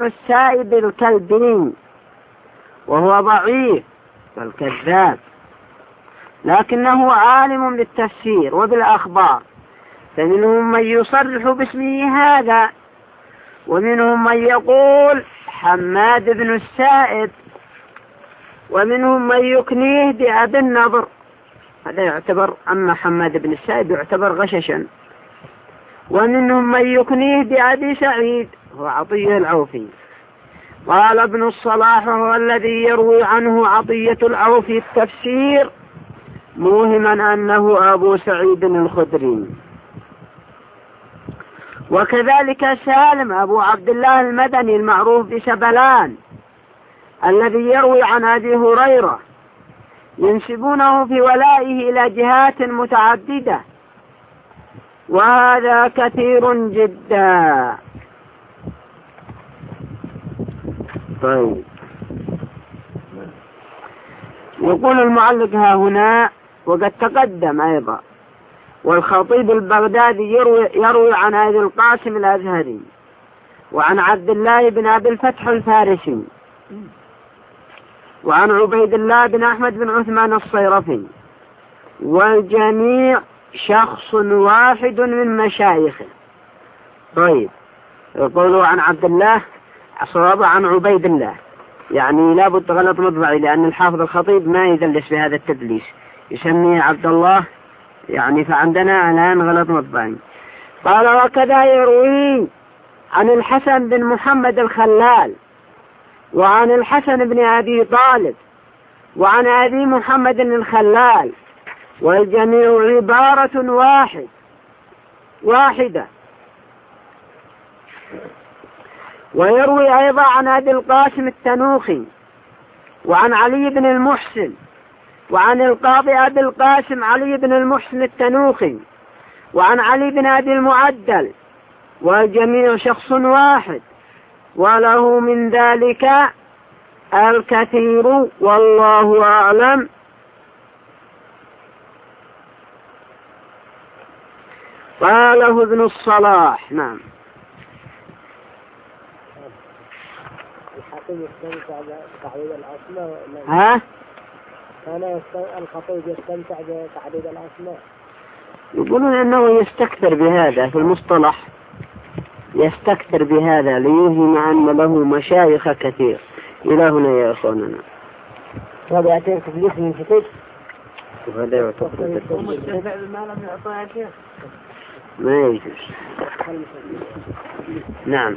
السائب الكلبي وهو ضعيف والكذاب، لكنه عالم بالتفسير وبالأخبار، فمنهم من يصرح باسمه هذا، ومنهم من يقول حماد بن السائب، ومنهم من يكنيه بأبي النضر، هذا يعتبر، أما حماد بن السائب يعتبر غششا، ومنهم من يكنيه بأبي سعيد هو عطية العوفي. قال ابن الصلاح هو الذي يروي عنه عطية العوفي التفسير موهما أنه أبو سعيد الخدري. وكذلك سالم أبو عبد الله المدني المعروف بسبلان الذي يروي عن أبي هريرة، ينسبونه في ولائه إلى جهات متعددة، وهذا كثير جدا. طيب، يقول المعلق ها هنا وقد تقدم أيضا، والخطيب البغدادي يروي عن أبي القاسم الأزهري وعن عبد الله بن أبي الفتح الفارسي وعن عبيد الله بن أحمد بن عثمان الصيرفي، والجميع شخص واحد من مشايخه. طيب، يقولوا عن عبد الله صواب عن عبيد الله، يعني لا بد غلط مطبعي، لأن الحافظ الخطيب ما يدلس بهذا التدليس، يسميه عبد الله، يعني فعندنا الآن غلط مطبعي. قال وكذا يروي عن الحسن بن محمد الخلال وعن الحسن بن أبي طالب وعن أبي محمد الخلال، والجميع عبارة واحدة. ويروي أيضا عن أبي القاسم التنوخي وعن علي بن المحسن وعن القاضي أبي القاسم علي بن المحسن التنوخي وعن علي بن أبي المعدل، والجميع شخص واحد، وله من ذلك الكثير والله أعلم. قاله ابن الصلاح. نعم. الخطيب يستمتع بتعديد الأسماء. ها؟ كان الخطيب يستمتع بتعديد الأسماء. يقولون أنه يستكثر بهذا في المصطلح، يستكثر بهذا ليوهم أن له مشايخ كثير. إلى هنا يا أخواننا. هذا يعتبر تفليس من كتب، وهذا يعتبر ما يجوز. نعم.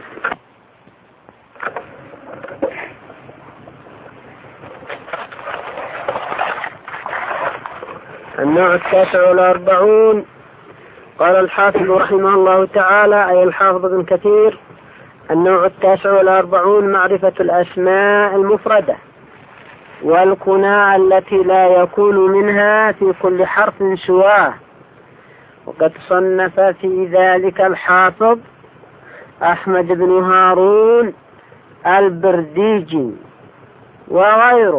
النوع 49. قال الحافظ رحمه الله تعالى، أي الحافظ ابن كثير: النوع 49 معرفة الأسماء المفردة والكنى التي لا يكون منها في كل حرف سواه. وقد صنف في ذلك الحافظ أحمد بن هارون البرديجي وغيره،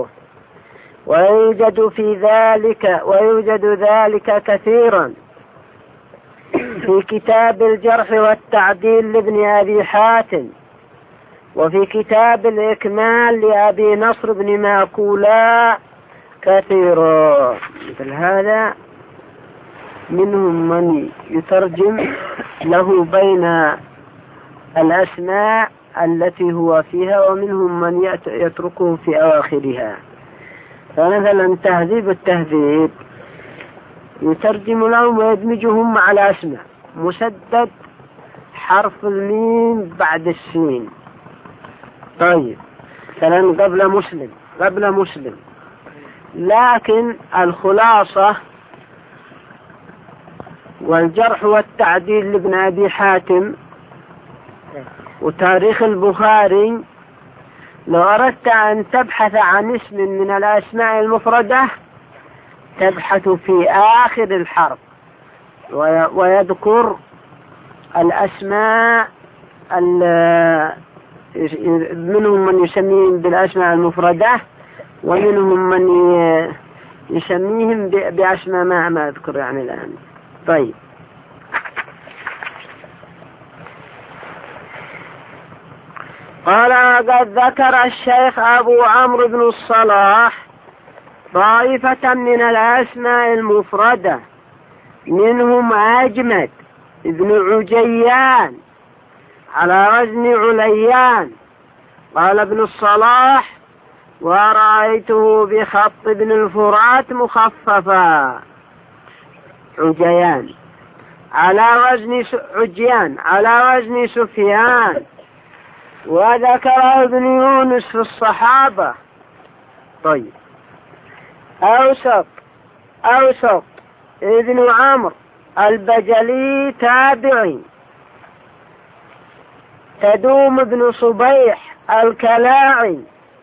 ويوجد ذلك كثيرا في كتاب الجرح والتعديل لابن أبي حاتم، وفي كتاب الإكمال لأبي نصر بن ماكولا كثيرا. مثل هذا منهم من يترجم له بين الأسماء التي هو فيها، ومنهم من يتركه في أواخرها. فمثلا تهذيب التهذيب يترجم لهم ويدمجهم مع الأسماء، مسدد حرف الميم بعد السين. طيب، مثلا قبل مسلم، لكن الخلاصة والجرح والتعديل لابن أبي حاتم وتاريخ البخاري، لو أردت أن تبحث عن اسم من الأسماء المفردة تبحث في آخر الحرف، ويذكر الأسماء، منهم من يسميهم بالأسماء المفردة، ومنهم من يسميهم بأسماء ما أذكر يعني الآن. طيب، قال قد ذكر الشيخ أبو عمرو بن الصلاح طائفة من الأسماء المفردة، منهم أجمد ابن عجيان على وزن عليان. قال ابن الصلاح ورأيته بخط ابن الفرات مخففا. عجيان على وزن عجيان على وزن سفيان. وذكره ابن يونس في الصحابة. طيب أوسط ابن عمرو البجلي تابعي. تدوم ابن صبيح الكلاعي.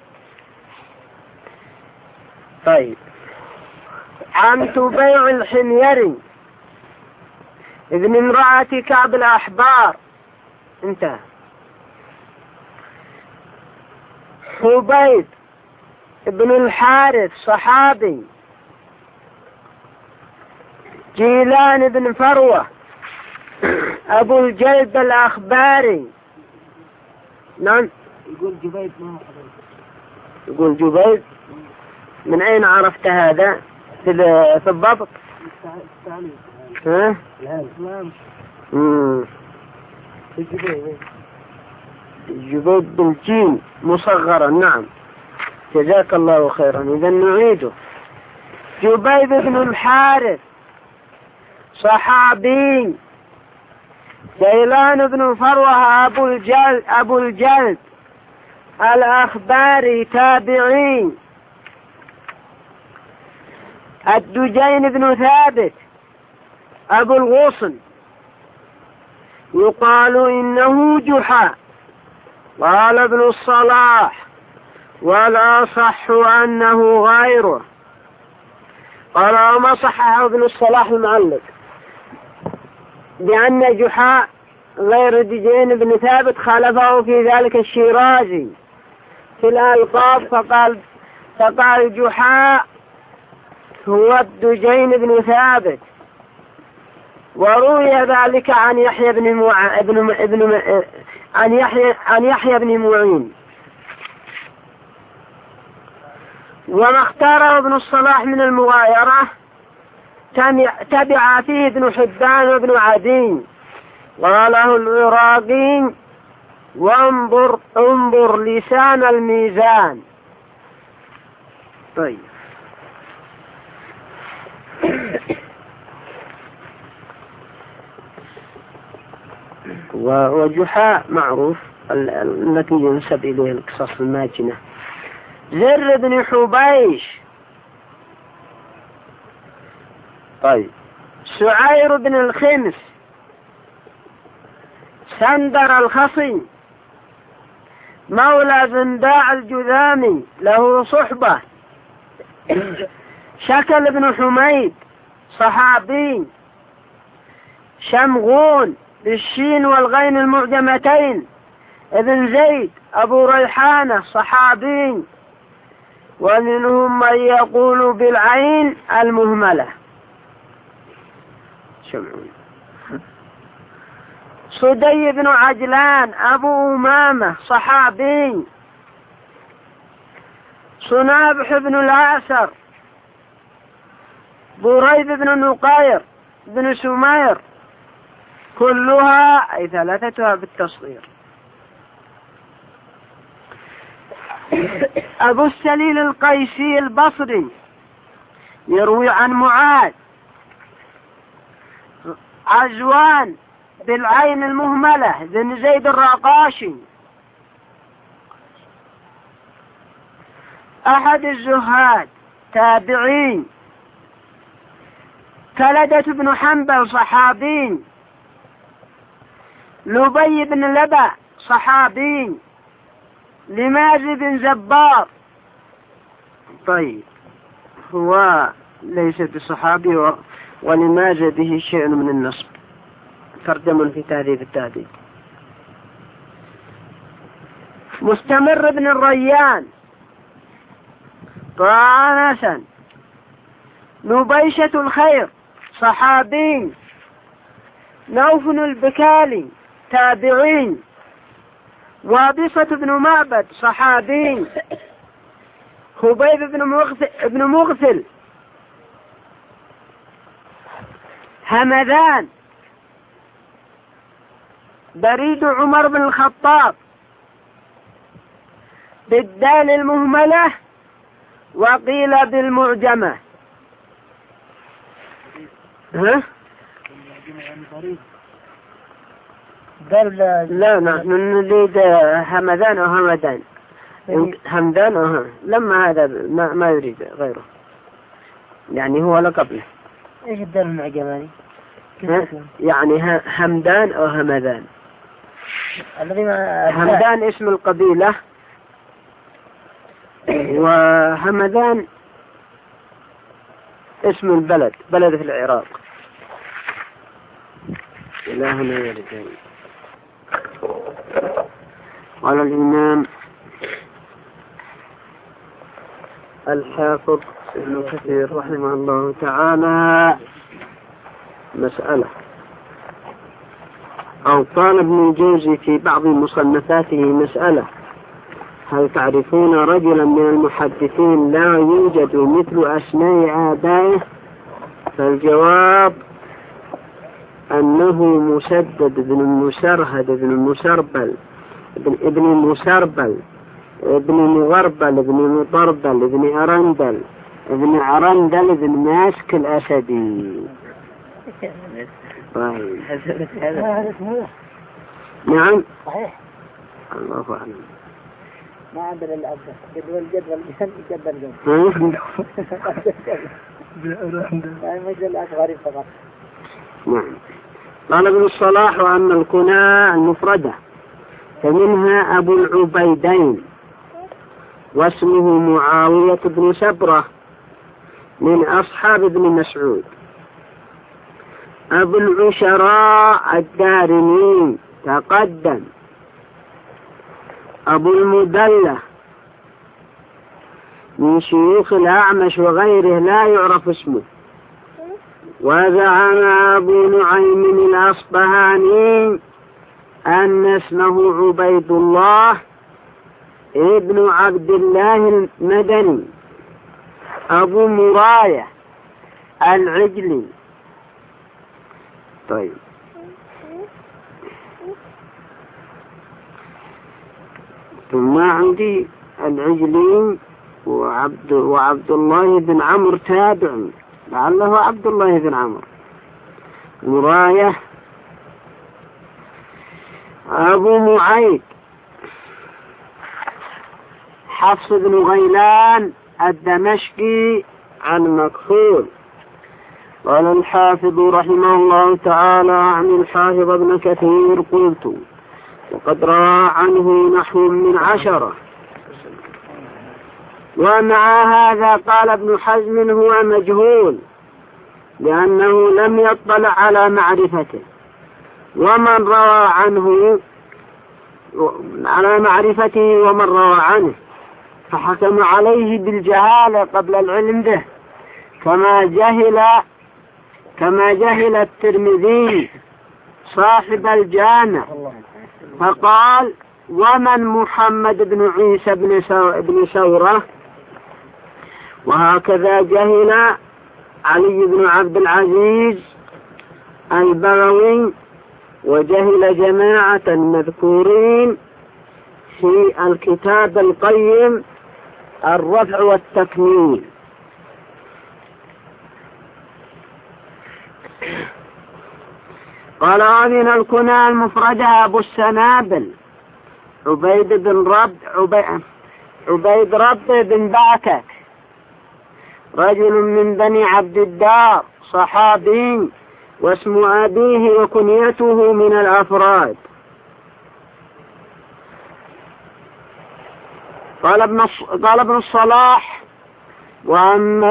طيب عن تبيع الحميري ابن امرأة كعب الأحبار. انتهى. حبيب ابن الحارث صحابي. جيلان بن فروة أبو الجلد الأخباري. نعم يقول جبيد ما يقول جبيد. من أين عرفت هذا في الضبط؟ ها؟ جبيد بالجيم مصغرا. نعم جزاك الله خيرا. إذا نعيده. جبيد بن الحارث صحابي. جيلان بن فروة أبو الجلد الأخباري تابعي. الدجين بن ثابت أبو الغصن يقال إنه جحا. قال ابن الصلاح ولا صح أنه غيره. قال وما صححه ابن الصلاح المعلق بأن جحا غير الدجين بن ثابت خالفه في ذلك الشيرازي في الألقاب فقال جحا هو الدجين بن ثابت. وروي ذلك عن يحيى بن معين. وما اختاره ابن الصلاح من المغايرة تبع فيه ابن حبان وابن عدي. قاله العراقي وانظر لسان الميزان. طيب وجحاء معروف التي ينسب إليه القصص الماجنة. زر بن حبيش. طيب سعير بن الخمس سندر الخصي مولى زنداع الجذامي له صحبة. شكل بن حميد صحابي. شمغون بالشين والغين المعجمتين ابن زيد أبو ريحانة صحابي. ومنهم من يقول بالعين المهملة. شمعون. صدي بن عجلان أبو أمامة صحابي. صنابح بن العاسر. بريد بن نقير بن سمير. كلها أي ثلاثتها بالتصغير. أبو السليل القيسي البصري يروي عن معاذ. عزوان بالعين المهملة بن زيد الرقاشي أحد الزهاد تابعين. كلدة بن حنبل صحابي. لبي بن لبا صحابي. لمازي بن زبار. طيب هو ليس بصحابي ولمازي به شيء من النصب. ترجم في تهذيب التهذيب. مستمر بن الريان. طه حسن. نبيشة الخير صحابي. نوف البكالي تابعين. وابصة بن معبد صحابي، خبيب بن مغفل، همذان، بريد عمر بن الخطاب بالدال المهملة وقيل بالمعجمة. ها؟ لا نحن نريد همذان أو همدان، همدان أو لما هذا ما يريد غيره، يعني هو لقبله. ايش الدال المعجماني؟ يعني همدان أو همذان. الذي همدان اسم القبيلة، وهمذان اسم البلد، بلد في العراق. إلهنا يا رجال. قال الإمام الحافظ ابن كثير رحمه الله تعالى مسألة، أو قال ابن الجوزي في بعض مصنفاته مسألة: هل تعرفون رجلا من المحدثين لا يوجد مثل أسماء آبائه؟ فالجواب أنه مسدد بن مسرهد بن مسربل ابن مسربل ابن مغربل ابن مطربل ابن أرندل ابن عرندل ابن ماسك الأسدي. نعم صحيح. الله أعلم. ما عندنا الأب جدول جدول مثل الأصغر فقط. نعم. قال ابن الصلاح: وأما الكنى المفردة فمنها أبو العبيدين، واسمه معاوية بن سبرة من أصحاب ابن مسعود. أبو العشراء الدارمي تقدم. أبو المدلة من شيوخ الأعمش وغيره لا يعرف اسمه. وزعم أبو نعيم الأصبهاني أن اسمه عبيد الله ابن عبد الله المدني أبو مراية العجلي. طيب، ثم عندي العجلي وعبد الله بن عمرو تابع، لعله عبد الله بن عمرو. مراية أبو معيد حفص بن غيلان الدمشقي عن مكحول. قال الحافظ رحمه الله تعالى عن الحافظ ابن كثير: قلت وقد روى عنه نحو من 10. ومع هذا قال ابن حزم هو مجهول لأنه لم يطلع على معرفته، ومن روى عنه على معرفته ومن روى عنه فحكم عليه بالجهالة قبل العلم به، كما جهل الترمذي صاحب الجامع فقال: ومن محمد بن عيسى بن ثورة. وهكذا جهل علي بن عبد العزيز البغوي، وجهل جماعة مذكورين في الكتاب القيم الرفع والتكميل. قال: من الكنى المفردة أبو السنابل عبيد رب بن باكك، رجل من بني عبد الدار، صحابي، واسم أبيه وكنيته من الأفراد. قال ابن الصلاح: وأما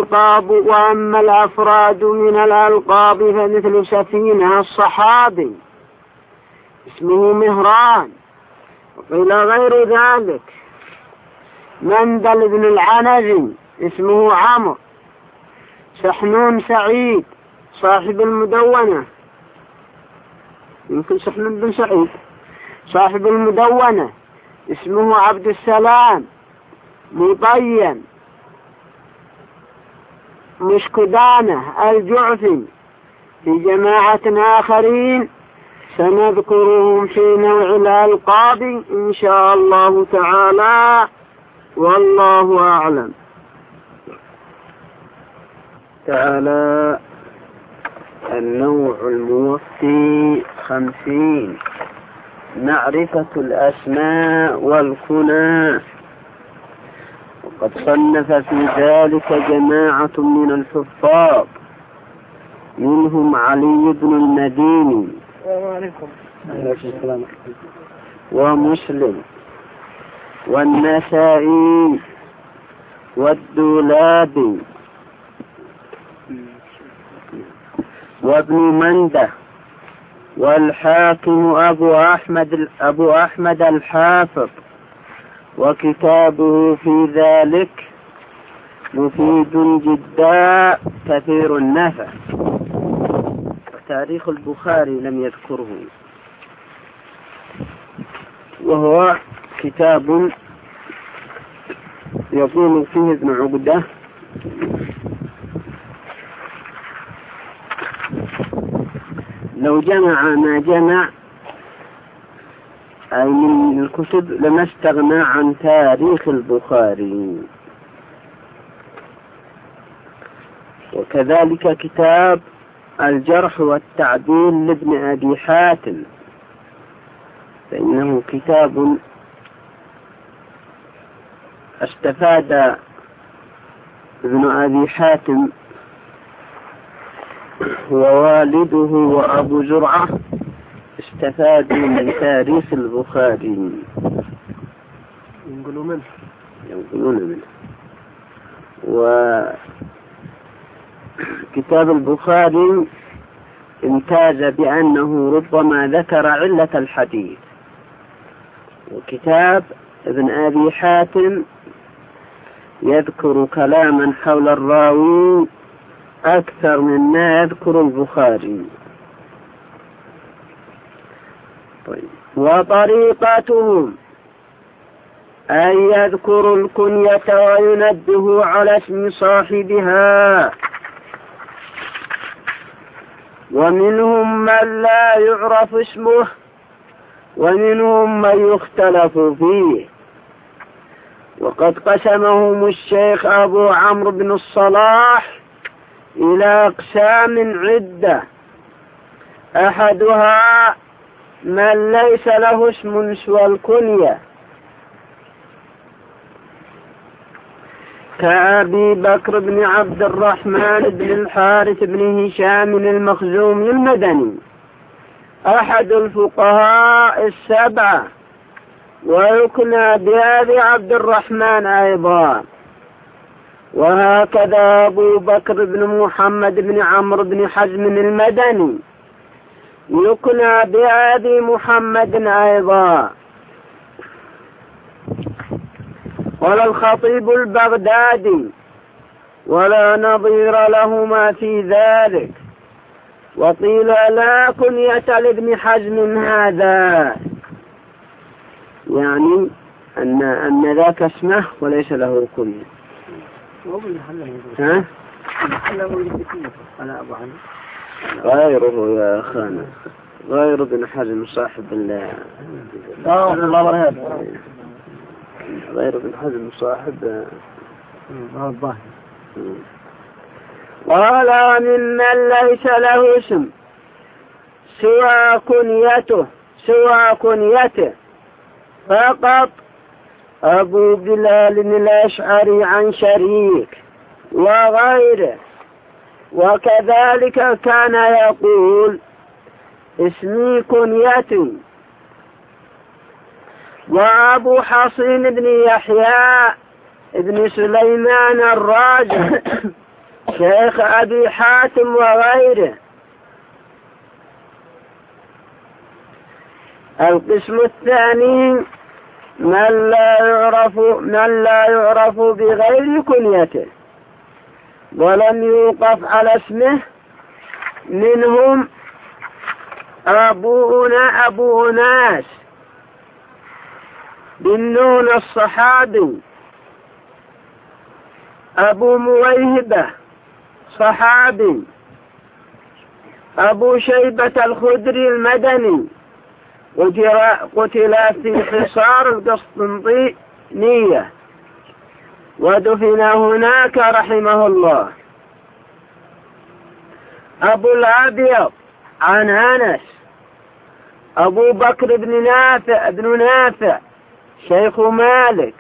الأفراد من الألقاب فمثل سفينة الصحابي اسمه مهران، وقيل غير ذلك. مندل بن العنزي اسمه عمرو. سحنون سعيد صاحب المدونة، يمكن سحنون بن سعيد. صاحب المدونة اسمه عبد السلام مطين مشكدانة الجعفي، في جماعة آخرين سنذكرهم في نوع الألقاب إن شاء الله تعالى، والله أعلم. تعالى النوع الموفي 50 معرفة الأسماء والكنى. وقد صنف في ذلك جماعة من الحفاظ، منهم علي بن المديني ومسلم والنسائي والدولابي وابن منده والحاكم أبو أحمد الحافظ، وكتابه في ذلك مفيد جدا كثير النفع. تاريخ البخاري لم يذكره، وهو كتاب يقول فيه ابن عقدة: لو جمع ما جمع أي من الكتب لما استغنى عن تاريخ البخاري. وكذلك كتاب الجرح والتعديل لابن أبي حاتم، فإنه كتاب استفاد ابن أبي حاتم ووالده وأبو زرعة استفادوا من تاريخ البخاري، ينقلون منه. وكتاب البخاري امتاز بأنه ربما ذكر علة الحديث، وكتاب ابن أبي حاتم يذكر كلاما حول الراوي أكثر مما يذكر البخاري. طيب. وطريقتهم أن يذكر الكنية وينبه على اسم صاحبها، ومنهم من لا يعرف اسمه ومنهم من يختلف فيه. وقد قسمهم الشيخ أبو عمرو بن الصلاح إلى أقسام عدة، أحدها من ليس له اسم سوى الكنية، كأبي بكر بن عبد الرحمن بن الحارث بن هشام المخزومي المدني، أحد الفقهاء السبعة، ويكنى بأبي عبد الرحمن أيضا. وهكذا أبو بكر بن محمد بن عمرو بن حزم المدني يكنى بأبي محمد أيضا. قال الخطيب البغدادي: ولا نظير لهما في ذلك. وقيل لا كنية لابن حزم هذا، يعني أن ذاك اسمه وليس له كنية. ها؟ غيره يا أخانا، غير ابن حزم صاحب غير ابن حزم صاحب قال: ممن ليس له اسم سوى كنيته فقط أبو بلال الأشعري عن شريك وغيره. وكذلك كان يقول: اسمي كنيتي. وأبو حصين بن يحيى ابن سليمان الراجح شيخ أبي حاتم وغيره. القسم الثاني من لا يعرف بغير كنيته ولم يوقف على اسمه، منهم أبو أناس بالنون الصحابي. أبو مويهبة صحابي. أبو شيبة الخدري المدني، قتل في حصار القسطنطينية ودفن هناك رحمه الله. أبو الأبيض عن أنس. أبو بكر بن نافع شيخ مالك.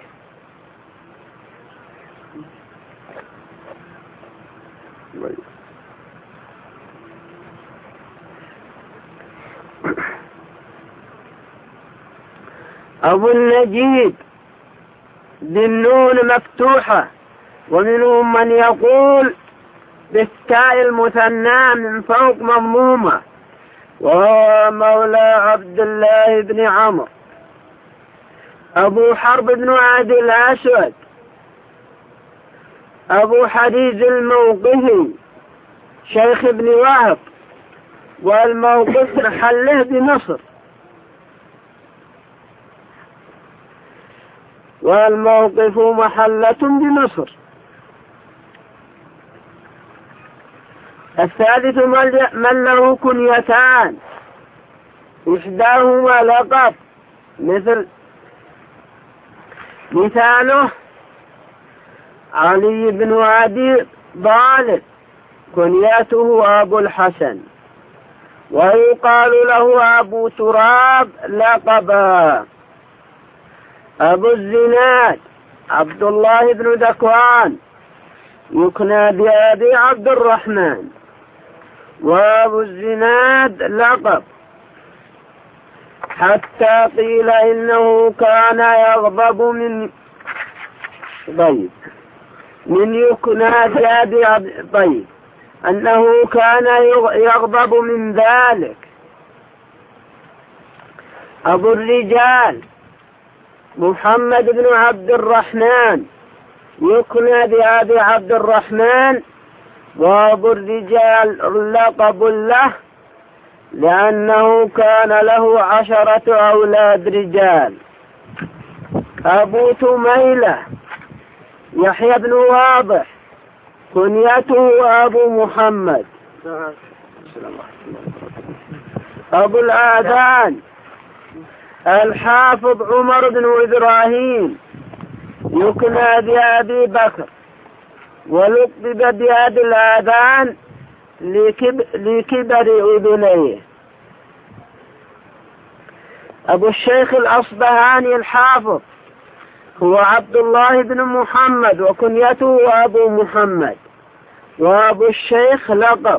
أبو النجيب بالنون مفتوحة، ومنهم من يقول بالتاء المثنى من فوق مضمومة، وهو مولى عبد الله بن عمرو. أبو حرب بن عدي الأسود. أبو حديث الموقفي شيخ ابن وهب، والموقف محله بمصر، والموقف محلة بمصر. الثالث من له كنيتان، إحداهما لقب، مثاله علي بن أبي طالب كنيته أبو الحسن، ويقال له أبو تراب لقبا. أبو الزناد عبد الله بن ذكوان يكنى بأبي عبد الرحمن، وأبو الزناد لقب، حتى قيل إنه كان يغضب من يكنى بأبي عبد أنه كان يغضب من ذلك. أبو الرجال محمد بن عبد الرحمن يكنى بأبي عبد الرحمن، وأبو الرجال لقب له لأنه كان له 10 أولاد رجال. أبو تميلة يحيى بن واضح كنيته أبو محمد. أبو الآذان الحافظ عمر بن إبراهيم يكنى بأبي بكر، ولقب بأبي الآذان لكبر أذنيه. أبو الشيخ الأصبهاني الحافظ هو عبد الله بن محمد، وكنيته أبو محمد، وأبو الشيخ لقب.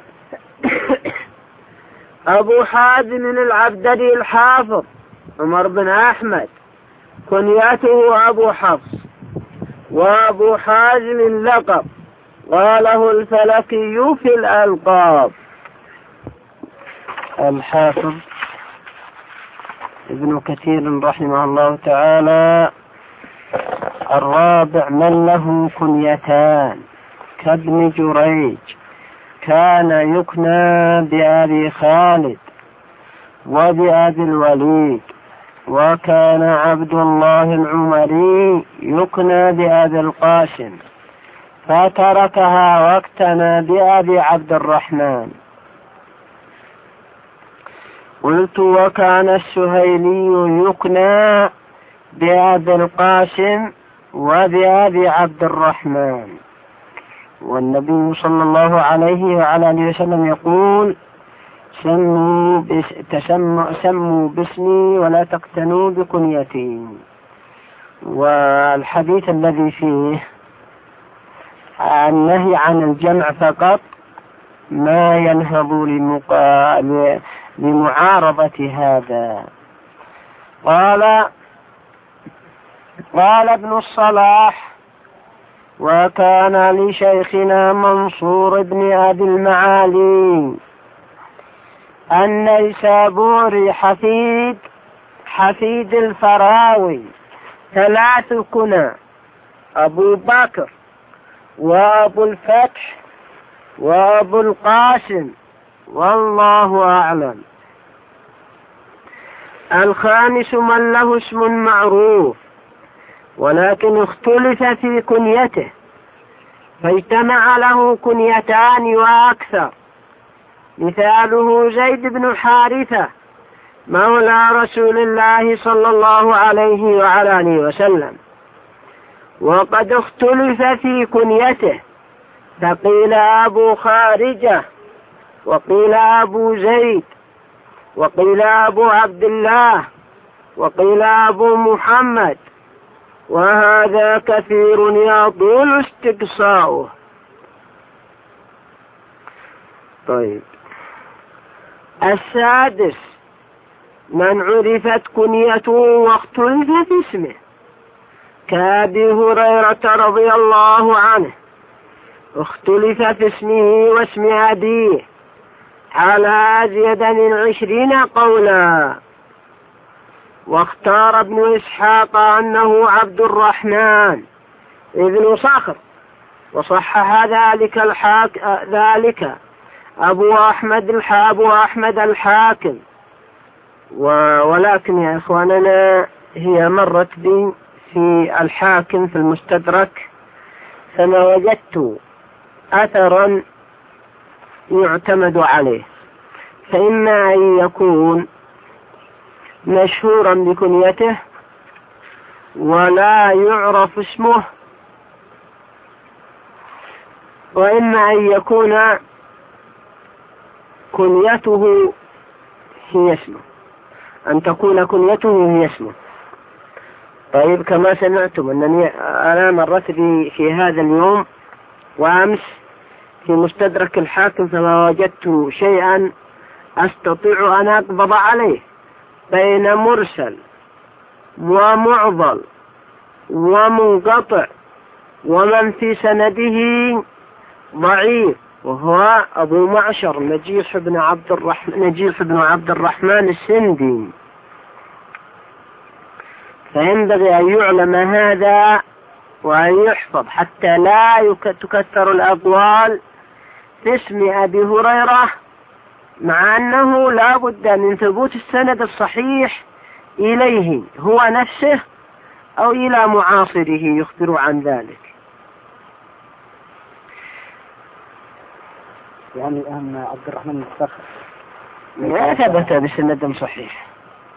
أبو حازم العبدري الحافظ عمر بن أحمد كنيته أبو حفص، وأبو حازم لقب، قاله الفلكي في الألقاب. الحافظ ابن كثير رحمه الله تعالى. الرابع من له كنيتان كابن جريج كان يكنى بأبي خالد وبأبي الوليد، وكان عبد الله العمري يكنى بأبي القاسم فتركها واقتنى بأبي عبد الرحمن. قلت وكان السهيلي يكنى بأبي القاسم وبأبي عبد الرحمن، والنبي صلى الله عليه وعلى آله وسلم يقول سموا باسمي ولا تقتنوا بكنيتي. والحديث الذي فيه النهي عن الجمع فقط ما ينهض لمعارضة هذا. قال ابن الصلاح وكان لشيخنا منصور بن أبي المعالي النيسابوري حفيد الفراوي 3 كنى: أبو بكر، وأبو الفتح، وأبو القاسم، والله أعلم. الخامس من له اسم معروف ولكن اختلف في كنيته، فاجتمع له كنيتان وأكثر، مثاله زيد بن حارثة مولى رسول الله صلى الله عليه وعلى آله وسلم. وقد اختلف في كنيته، فقيل أبو خارجة، وقيل أبو زيد، وقيل أبو عبد الله، وقيل أبو محمد، وهذا كثير يطول استقصاؤه. طيب، السادس من عرفت كنيته واختلف في اسمه، كأبي هريرة رضي الله عنه اختلف في اسمه واسم أبيه على أزيد من 20 قولا، واختار ابن إسحاق أنه عبد الرحمن ابن صخر، وصحح ذلك أبو أحمد الحاكم. ولكن يا إخواننا هي مرت بي في الحاكم في المستدرك، فما وجدت أثرا يعتمد عليه، فإما أن يكون مشهورا بكنيته ولا يعرف اسمه، وإما أن يكون كنيته هي اسمه، أن تكون كنيته هي اسمه. طيب، كما سمعتم أنني أنا مرت بي في هذا اليوم وأمس في مستدرك الحاكم، فما وجدت شيئا أستطيع أن أقبض عليه بين مرسل ومعضل ومنقطع ومن في سنده ضعيف، وهو أبو معشر نجيح بن عبد الرحمن السندي. فينبغي أن يعلم هذا وأن يحفظ حتى لا تكثر الأقوال في اسم أبي هريرة، مع أنه لا بد من ثبوت السند الصحيح إليه هو نفسه أو إلى معاصره يخبر عن ذلك. يعني أن عبد الرحمن الصخر لا ثبت بسند صحيح.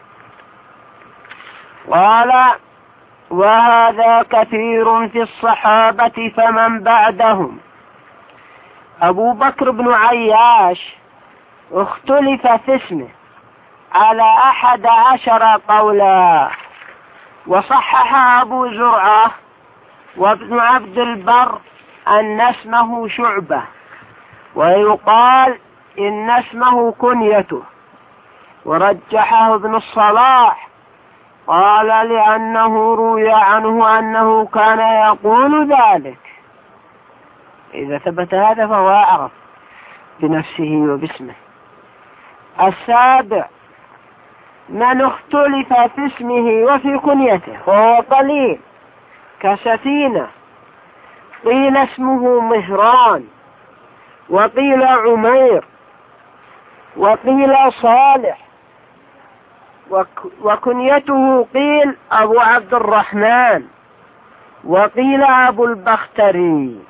قال: وهذا كثير في الصحابة فمن بعدهم. أبو بكر بن عياش اختلف في اسمه على 11 قولا، وصحح أبو زرعة وابن عبد البر أن اسمه شعبة، ويقال إن اسمه كنيته، ورجحه ابن الصلاح، قال لأنه روي عنه أنه كان يقول ذلك. إذا ثبت هذا فهو أعرف بنفسه وباسمه. السابع من اختلف في اسمه وفي كنيته وهو قليل، كسفينة، قيل اسمه مهران، وقيل عمير، وقيل صالح، وكنيته قيل أبو عبد الرحمن، وقيل أبو البختري.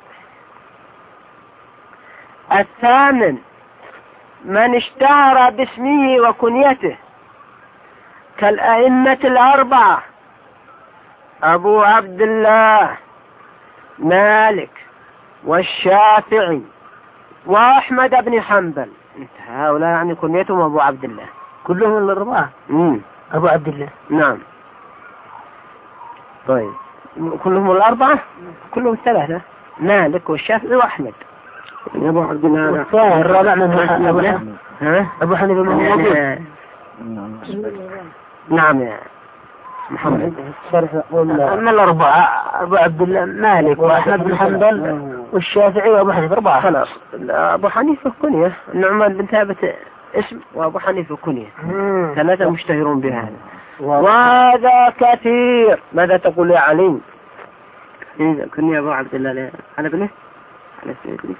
الثامن من اشتهر باسمه وكنيته كالأئمة 4: أبو عبد الله، مالك، والشافعي، وأحمد بن حنبل. هؤلاء يعني كنيتهم أبو عبد الله كلهم 4. أبو عبد الله. نعم. طيب، كلهم 4؟ كلهم 3: مالك والشافعي وأحمد. أبو عبد الله الرابع من أبو حنيفة. أبو حنيفة من موجود. نعم يا محمد. أما 4: أبو عبد الله، مالك، وأحمد بن حنبل، والشافعي، وأبو حنيفة. 4 خلاص. أبو حنيفة كنية، النعمان بن ثابت اسم، وأبو حنيفة كنية. 3 مشتهرون بهذا. وهذا كثير. ماذا تقول يا علي؟ كنية أبو عبد الله على ابنه، على سيدنا.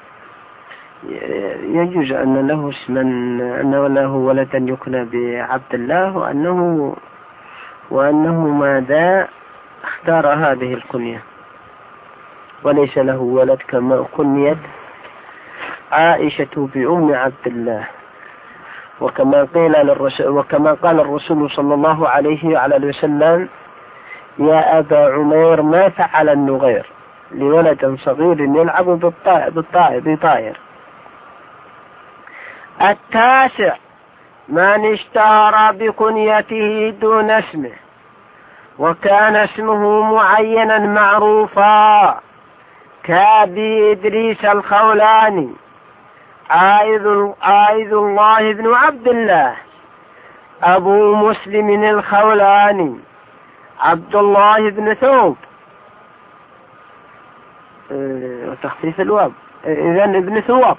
يجوز أن له اسما، أنه له ولدا يكنى بعبد الله، وأنه ماذا اختار هذه الكنية وليس له ولد كما كنيت عائشة بأم عبد الله، وكما قال الرسول صلى الله عليه وعلى وسلم: يا أبا عمير ما فعل النغير لولد صغير يلعب بطائر. التاسع من اشتهر بكنيته دون اسمه وكان اسمه معينا معروفا كأبي إدريس الخولاني عائذ الله بن عبد الله، أبو مسلم الخولاني عبد الله بن ثوب وتخفيف الواو إذن ابن ثوب.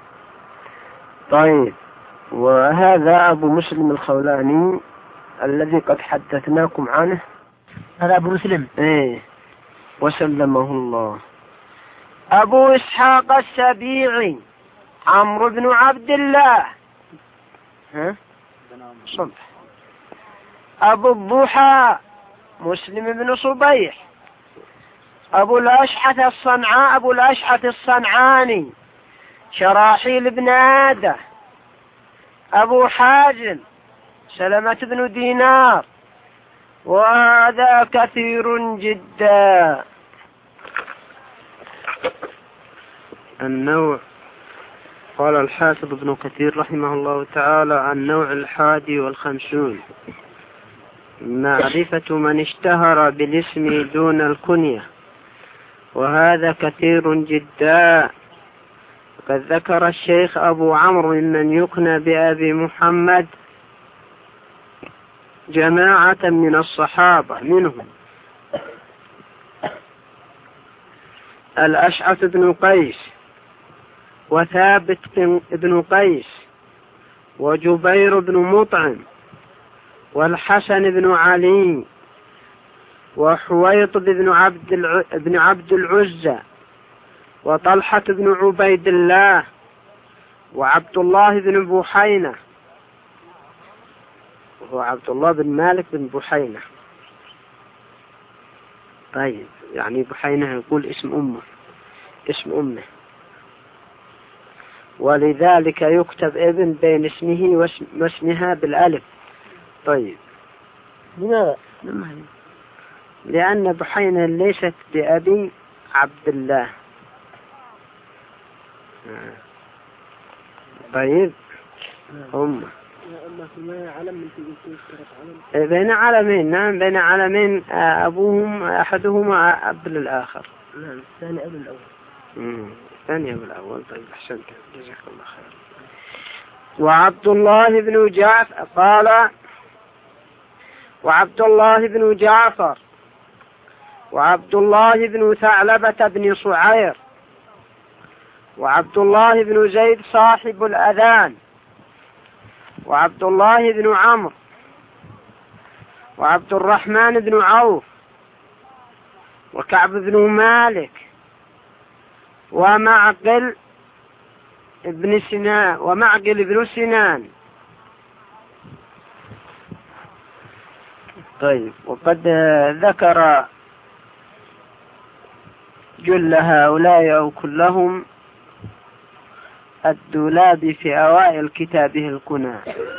طيب، وهذا أبو مسلم الخولاني الذي قد حدثناكم عنه، هذا أبو مسلم وسلمه الله. أبو إسحاق السبيعي عمرو بن عبد الله صبح. أبو الضحى مسلم بن صبيح. أبو الأشعث الصنعاني شراحيل بن عادة. أبو حازم سلمة بن دينار. وهذا كثير جدا. النوع، قال الحافظ ابن كثير رحمه الله تعالى: النوع 51 معرفة من اشتهر بالاسم دون الكنية، وهذا كثير جدا. قد ذكر الشيخ أبو عمرو ممن يكنى بأبي محمد جماعة من الصحابة، منهم الأشعث بن قيس، وثابت بن قيس، وجبير بن مطعم، والحسن بن علي، وحويط بن عبد العزى، وطلحة بن عبيد الله، وعبد الله بن بحينة، وهو عبد الله بن مالك بن بحينة. طيب، يعني بحينة يقول اسم أمه، ولذلك يكتب ابن بين اسمه واسمها بالألف. طيب، لماذا؟ لأن بحينة ليست بأبي عبد الله. طيب، بين علمين. نعم، بين علمين أبوهم أحدهما أب للآخر. نعم، الثاني أب الأول. الثاني أب الأول. طيب، أحسنت، جزاك الله خير. وعبد الله بن جعفر قال: وعبد الله بن جعفر، وعبد الله بن ثعلبة بن صعير، وعبد الله بن زيد صاحب الأذان، وعبد الله بن عمرو، وعبد الرحمن بن عوف، وكعب بن مالك، ومعقل بن سنان. طيب، وقد ذكر جل هؤلاء أو كلهم الدولابي في أوائل كتابه الكنى.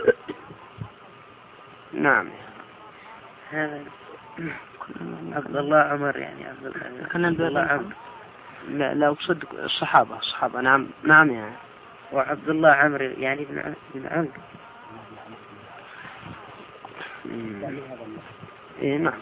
نعم، هذا عبد الله عمر، يعني عبد الله عمر. لا أقصد الصحابة. نعم يعني. وعبد الله عمرو يعني ابن عمرو. نعم.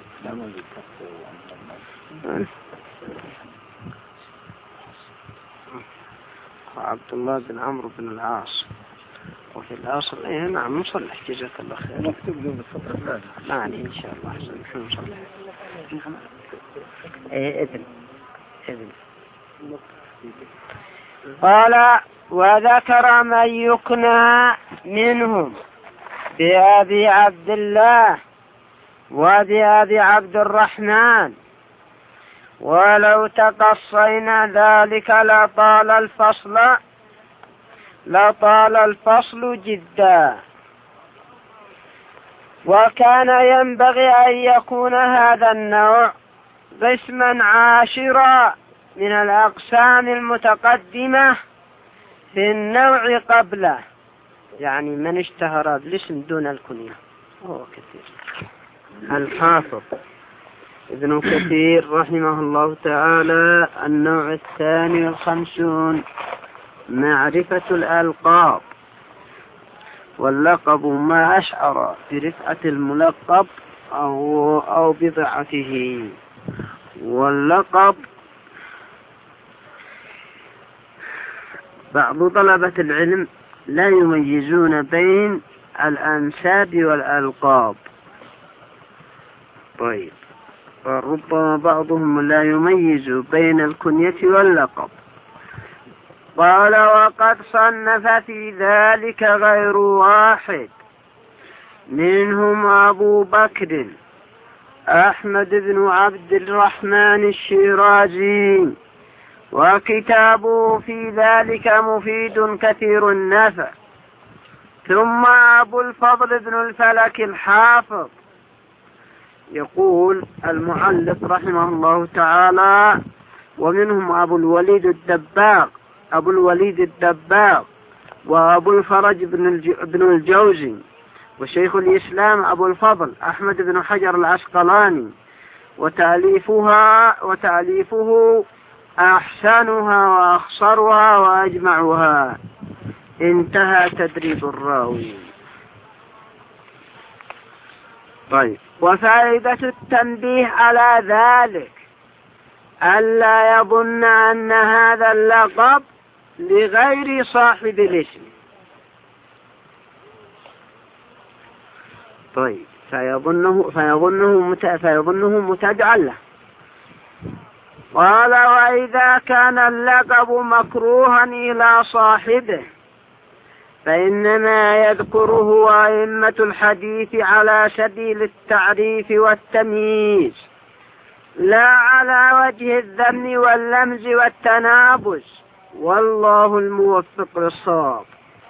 عبد الله بن عمرو بن العاص، وفي الأصل نعم نصلح، جزاك الله خير. مكتوب له بالسطر الثاني. يعني إن شاء الله نحن نصلح. ابن. قال: وذكر من يكنى منهم بأبي عبد الله وبأبي عبد الرحمن، ولو تقصينا ذلك لطال الفصل جدا. وكان ينبغي أن يكون هذا النوع قسما عاشرا من الأقسام المتقدمة في النوع قبله، يعني من اشتهر بالاسم دون الكنية هو كثير. الحافظ ابن كثير رحمه الله تعالى: النوع 52 معرفة الألقاب. واللقب ما أشعر برفعة الملقب أو بضعته. واللقب بعض طلبة العلم لا يميزون بين الأنساب والألقاب. طيب، وربما بعضهم لا يميز بين الكنية واللقب. قال: وقد صنف في ذلك غير واحد، منهم أبو بكر أحمد بن عبد الرحمن الشيرازي، وكتابه في ذلك مفيد كثير النفع. ثم أبو الفضل بن الفلك الحافظ. يقول المؤلف رحمه الله تعالى: ومنهم أبو الوليد الدباغ وأبو الفرج بن الجوزي، وشيخ الإسلام أبو الفضل أحمد بن حجر العسقلاني، وتأليفه أحسنها وأخصرها وأجمعها. انتهى تدريب الراوي. طيب، وفائدة التنبيه على ذلك ألا يظن أن هذا اللقب لغير صاحب الاسم. طيب، فيظنه متابعا له. قال: وإذا كان اللقب مكروها إلى صاحبه فإنما يذكره أئمة الحديث على سبيل التعريف والتمييز، لا على وجه الذم واللمز والتنابز، والله الموفق للصواب.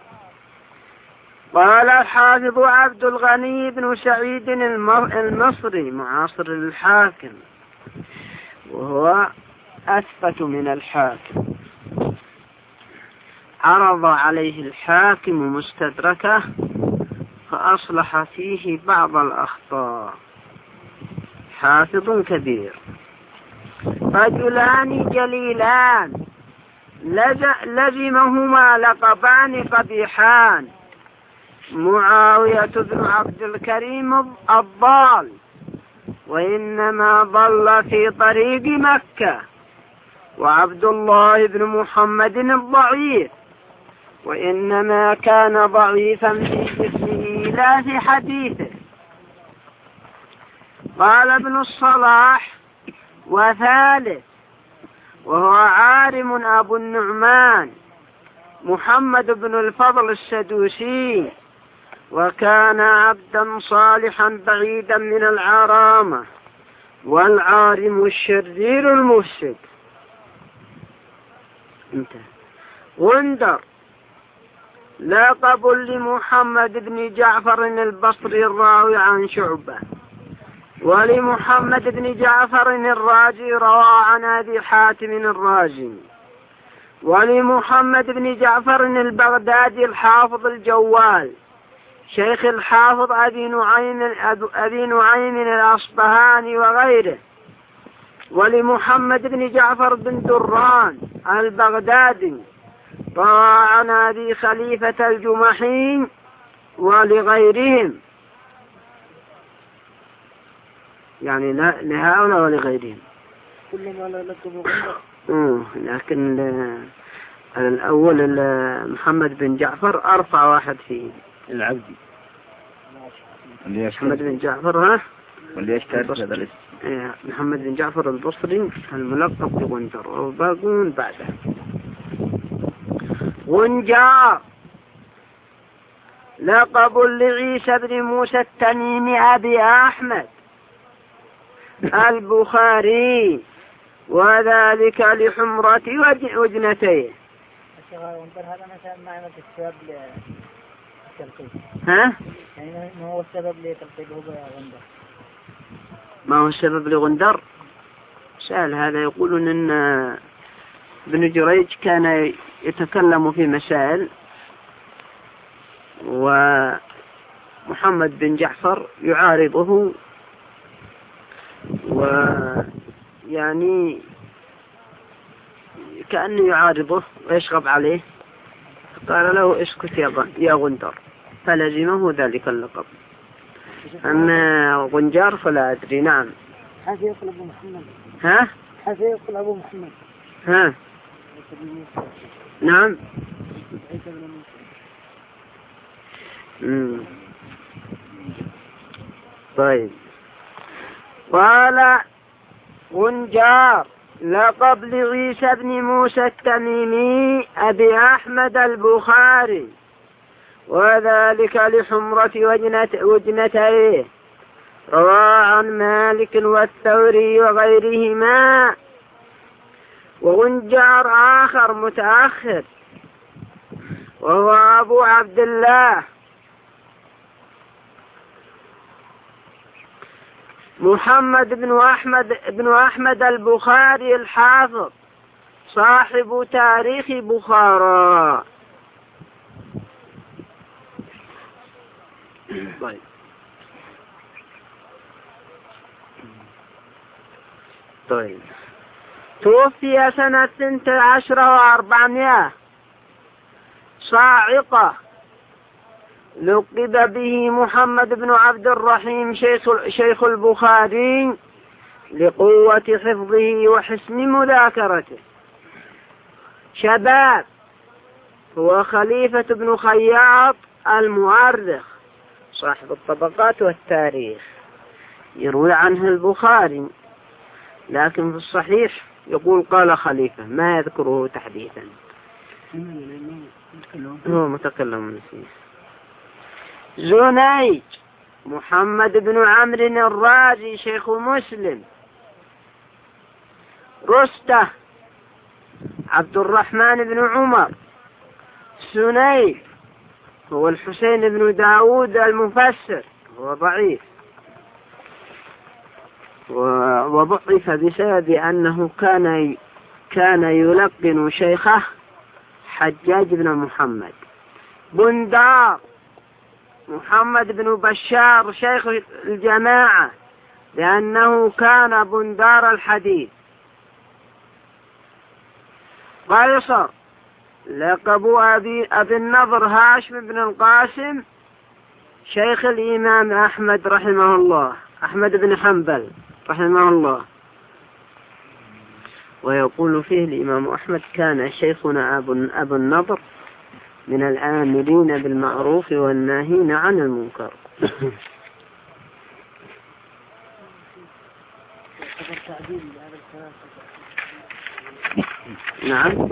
قال الحافظ عبد الغني بن سعيد المصري معاصر للحاكم، وهو أثبت من الحاكم: عرض عليه الحاكم مستدركه فأصلح فيه بعض الأخطاء. حافظ كبير. رجلان جليلان لزمهما لقبان قبيحان: معاوية بن عبد الكريم الضال، وإنما ضل في طريق مكة، وعبد الله بن محمد الضعيف، وإنما كان ضعيفا في جسمه لا في حديثه. قال ابن الصلاح: وثالث وهو عارم أبو النعمان محمد بن الفضل السدوسي، وكان عبدا صالحا بعيدا من العرامة، والعارم الشرير المفسد. غندر لقب لمحمد بن جعفر البصري الراوي عن شعبة، ولمحمد بن جعفر الرازي روى عن أبي حاتم الرازي، ولمحمد بن جعفر البغدادي الحافظ الجوال شيخ الحافظ أبي نعيم الأصبهاني وغيره، ولمحمد بن جعفر بن دران البغدادي روى عن أبي خليفة الجمحي ولغيرهم، يعني لهؤلاء ولغيرهم كلما لا لكم. لكن الأول محمد بن جعفر أرفع واحد فيه العبدي محمد بن جعفر واللي يشتهر هذا الاسم. محمد بن جعفر البصري الملقب بغندر، والباقون بعده. غنجار لقب لعيسى بن موسى التميمي أبي أحمد البخاري، وذلك لحمرة وجنتيه. هذا مثلا معنى السبب للتلقيب. يعني ما هو السبب لتلقيبه بغندر؟ ما هو السبب لغندر؟ سأل هذا يقولون إن ابن جريج كان يتكلم في مسائل ومحمد بن جعفر يعارضه، ويعني كأنه يعارضه ويشغب عليه، قال له اسكت يا غندر، فلزمه ذلك اللقب. أما غنجار فلا أدري. نعم. حتى يقول أبو محمد. ها؟ حتى يقول أبو محمد. ها؟ نعم. طيب. قال غنجار لقب لعيسى بن موسى التميمي أبي أحمد البخاري، وذلك لحمرة وجنتيه، روى عن مالك والثوري وغيرهما. وغنجار آخر متأخر وهو أبو عبد الله محمد بن أحمد البخاري الحافظ صاحب تاريخ بخارى. طيب. توفي سنة 12 و400 صاعقة، لقب به محمد بن عبد الرحيم شيخ البخاري لقوة حفظه وحسن مذاكرته. شباب هو خليفة بن خياط المؤرخ صاحب الطبقات والتاريخ، يروي عنه البخاري، لكن في الصحيح يقول قال خليفة، ما يذكره تحديثا، هو متكلم نسيه. زنيج محمد بن عمرو الرازي شيخ مسلم. رستة عبد الرحمن بن عمر. سنيف هو الحسين بن داود المفسر، هو ضعيف، وضعف بسبب أنه كان يلقن شيخه حجاج بن محمد. بندار محمد بن بشار شيخ الجماعة، لأنه كان بندار الحديث. قيصر لقب أبي النضر هاشم بن القاسم شيخ الإمام أحمد رحمه الله، أحمد بن حنبل رحمه الله. ويقول فيه الإمام أحمد كان شيخنا أبو النضر من الآمرين بالمعروف والناهين عن المنكر. نعم،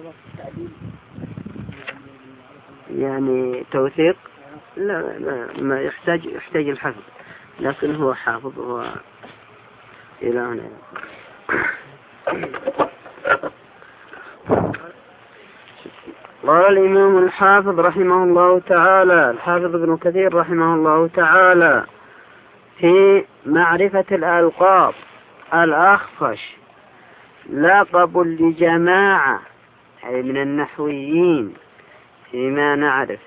يعني توثيق لا ما يحتاج الحفظ، لكن هو حافظ هو إلى هنا. قال الإمام الحافظ رحمه الله تعالى، الحافظ ابن كثير رحمه الله تعالى في معرفة الألقاب: الأخفش لقب لجماعة أي من النحويين فيما نعرف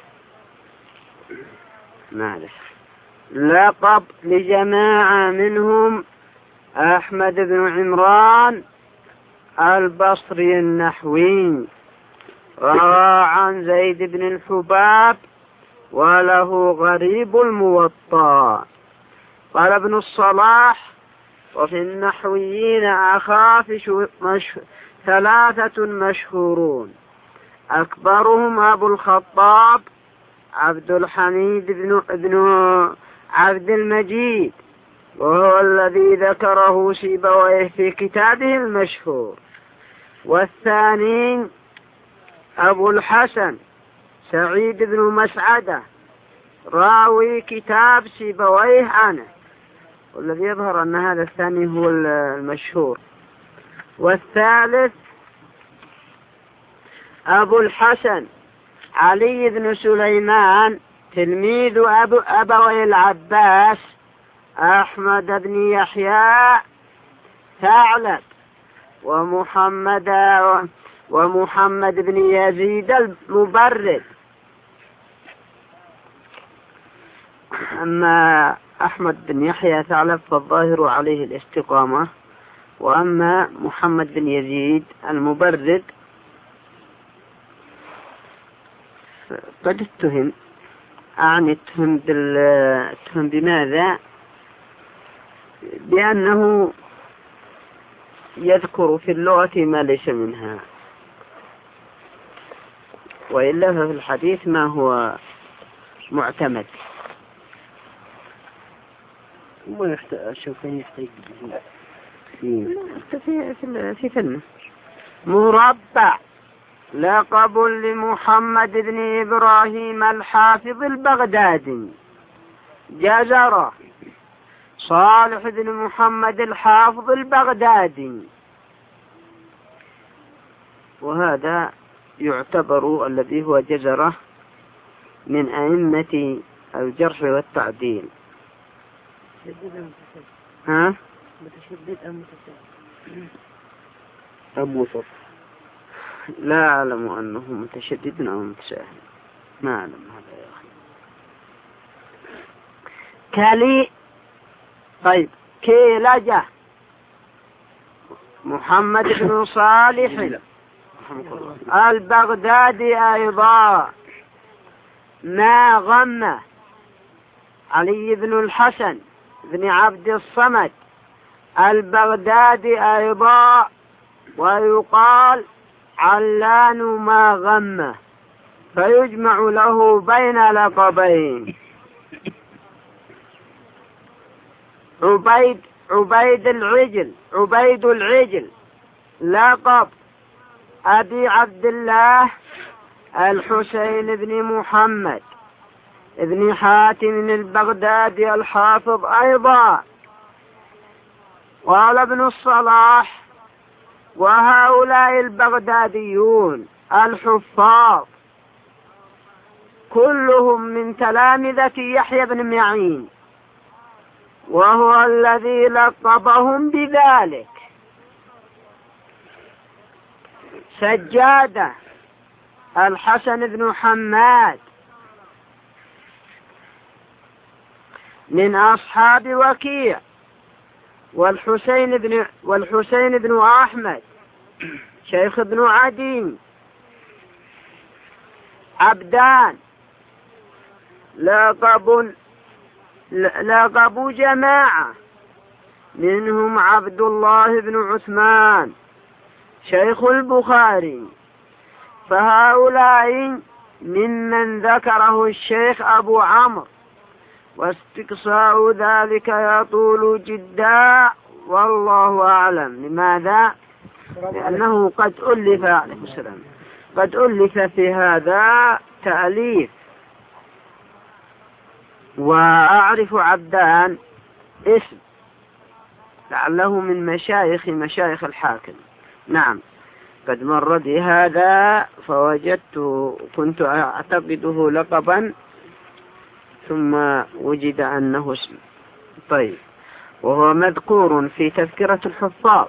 لقب لجماعة منهم أحمد بن عمران البصري النحوي، روى عن زيد بن الحباب وله غريب الموطأ. قال ابن الصلاح: وفي النحويين أخافش 3 مشهورون، أكبرهم أبو الخطاب عبد الحميد بن عبد المجيد، وهو الذي ذكره سيبويه في كتابه المشهور. والثاني أبو الحسن سعيد بن مسعدة راوي كتاب سيبويه عنه، والذي يظهر أن هذا الثاني هو المشهور. والثالث أبو الحسن علي بن سليمان تلميذ أبوي العباس أحمد بن يحيى ثعلب ومحمد بن يزيد المبرد. أما أحمد بن يحيى ثعلب فالظاهر عليه الاستقامة، وأما محمد بن يزيد المبرد قد اتهم. أعني اتهم بماذا؟ بأنه يذكر في اللغة ما ليس منها، وإلا ففي الحديث ما هو معتمد. ما الشوكاني يحتاج في فيلم مربع لقب لمحمد بن إبراهيم الحافظ البغدادي، جزرة صالح بن محمد الحافظ البغدادي. وهذا يعتبر الذي هو جزرة من أئمة الجرح والتعديل. ها؟ متشدد أم وسط؟ لا أعلم أنه متشدد أو متساهل، ما أعلم هذا يا أخي. كالي. طيب كيلجة محمد بن صالح البغدادي أيضا. ما غم علي بن الحسن بن عبد الصمد البغدادي أيضا، ويقال علان ما غم، فيجمع له بين لقبين. عبيد العجل لقب أبي عبد الله الحسين بن محمد ابن حاتم البغدادي الحافظ أيضا. قال ابن الصلاح: وهؤلاء البغداديون الحفاظ كلهم من تلامذة يحيى بن معين، وهو الذي لقبهم بذلك. سجادة الحسن بن حماد من أصحاب وكيع، والحسين بن أحمد شيخ ابن عدي. عبدان لقبوا جماعة، منهم عبد الله بن عثمان شيخ البخاري. فهؤلاء ممن ذكره الشيخ أبو عمرو، واستقصاء ذلك يطول جدا، والله أعلم. لماذا؟ لأنه قد ألف عليه السلام قد ألف في هذا تأليف. وأعرف عبدان اسم لعله من مشايخ الحاكم. نعم، قد مر بي هذا كنت أعتقده لقبا، ثم وجد أنه اسم. طيب، وهو مذكور في تذكرة الحفاظ.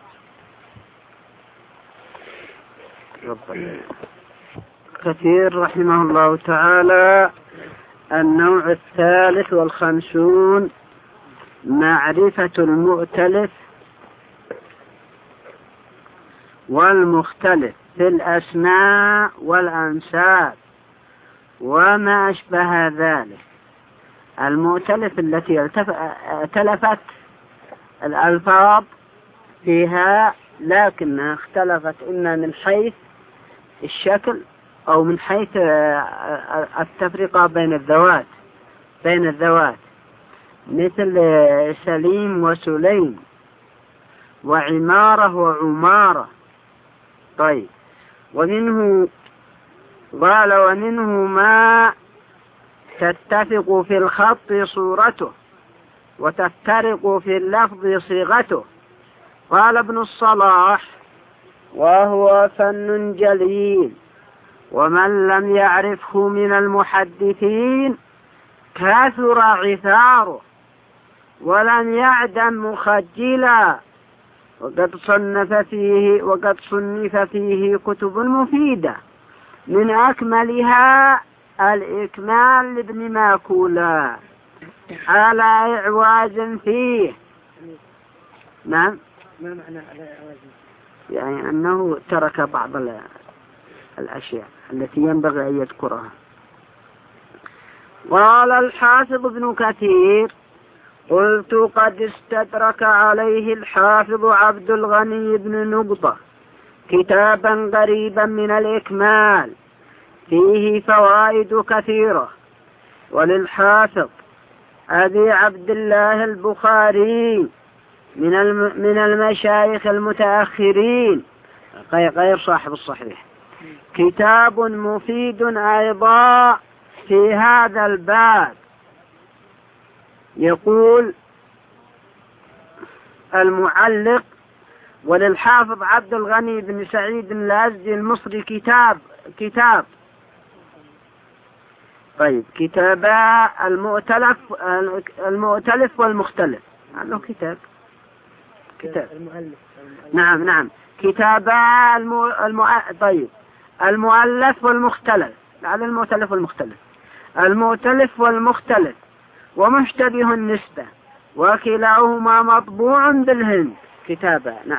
كثير رحمه الله تعالى. النوع 53 معرفة المؤتلف والمختلف في الأسماء والأنساب وما أشبه ذلك. المؤتلف التي اتلفت الألفاظ فيها، لكنها اختلفت إما من حيث الشكل أو من حيث التفرقة بين الذوات، مثل سليم وسليم وعمارة وعمارة. طيب، ومنه ما تتفق في الخط صورته وتفترق في اللفظ صيغته. قال ابن الصلاح: وهو فن جليل، ومن لم يعرفه من المحدثين كثر عثاره ولم يعدم مخجلا، وقد صنف فيه كتب مفيدة، من أكملها الإكمال لابن ماكولة على إعواز فيه. نعم، ما معنى على إعواز؟ يعني أنه ترك بعض الأشياء التي ينبغي أن يذكرها. قال الحافظ ابن كثير: قلت قد استدرك عليه الحافظ عبد الغني بن نقطة كتابا قريبا من الإكمال فيه فوائد كثيرة. وللحافظ أبي عبد الله البخاري من المشايخ المتأخرين غير صاحب الصحيح كتاب مفيد أيضا في هذا الباب. يقول المعلق: وللحافظ عبد الغني بن سعيد الأزدي المصري كتاب طيب كتابا المؤتلف والمختلف. عنه كتاب المؤلف. نعم كتابا طيب المؤلف والمختلف، على المؤتلف والمختلف، المؤتلف والمختلف ومشتبه النسبة، وكلاهما مطبوع بالهند كتابا. نعم.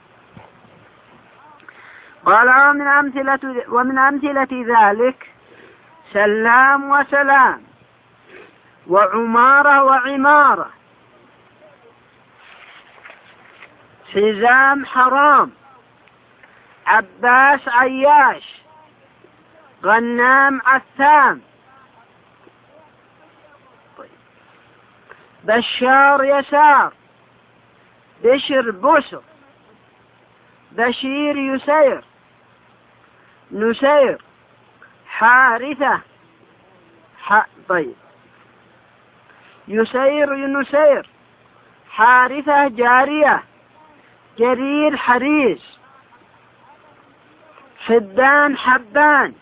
قال: ومن أمثلة ذلك سلام وسلام، وعمارة وعمارة، حزام حرام، عباس عياش، غنام عثام، بشار يسار، بشر بسر، بشير يسير، نسير، حارثة طيب يسير نسير، حارثة جارية، جرير حريس، حدان حبان،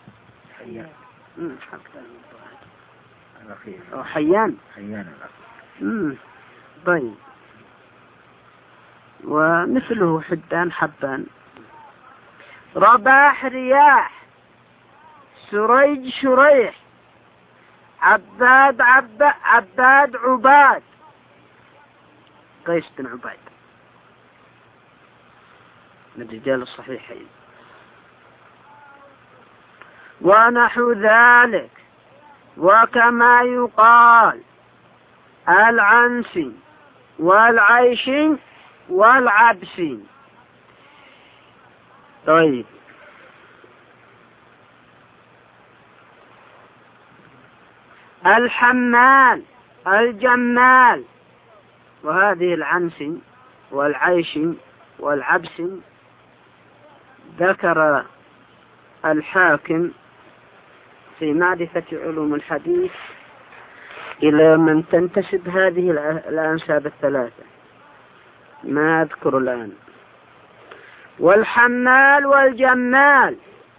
حيان طيب، ومثله حدان حبان، رباح رياح، سريج شريح، عباد عباد، قيس بن عباد من رجال الصحيحين. ونحو ذلك. وكما يقال العنسي والعيشي والعبسي. طيب الحمال الجمال. وهذه العنسي والعيشي والعبسي ذكر الحاكم في معرفة علوم الحديث إلى من تنتسب هذه الأنساب الثلاثة، ما أذكر الآن. والحمال والجمال،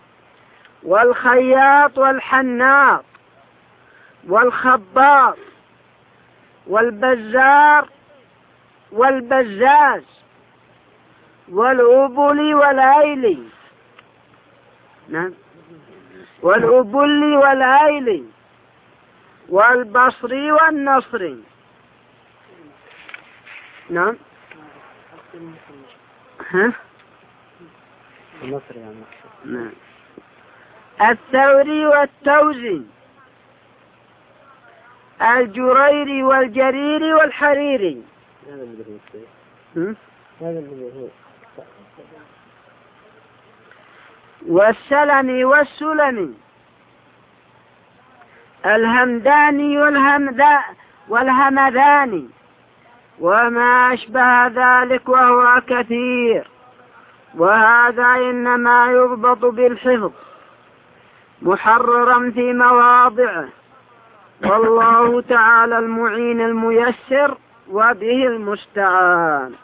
والخياط والحناط، والخباط، والبزار والبزاز، والأبل والأيلي. نعم، والأبل والأيلي، والبصري والنصري. نعم. ها؟ النصري يعني. نعم. الثوري والتوزي، الجريري والجريري والحريري. والسلمي والسلمي، الهمداني والهمداني، وما أشبه ذلك، وهو كثير. وهذا إنما يضبط بالحفظ محررا في مواضعه، والله تعالى المعين الميسر وبه المستعان.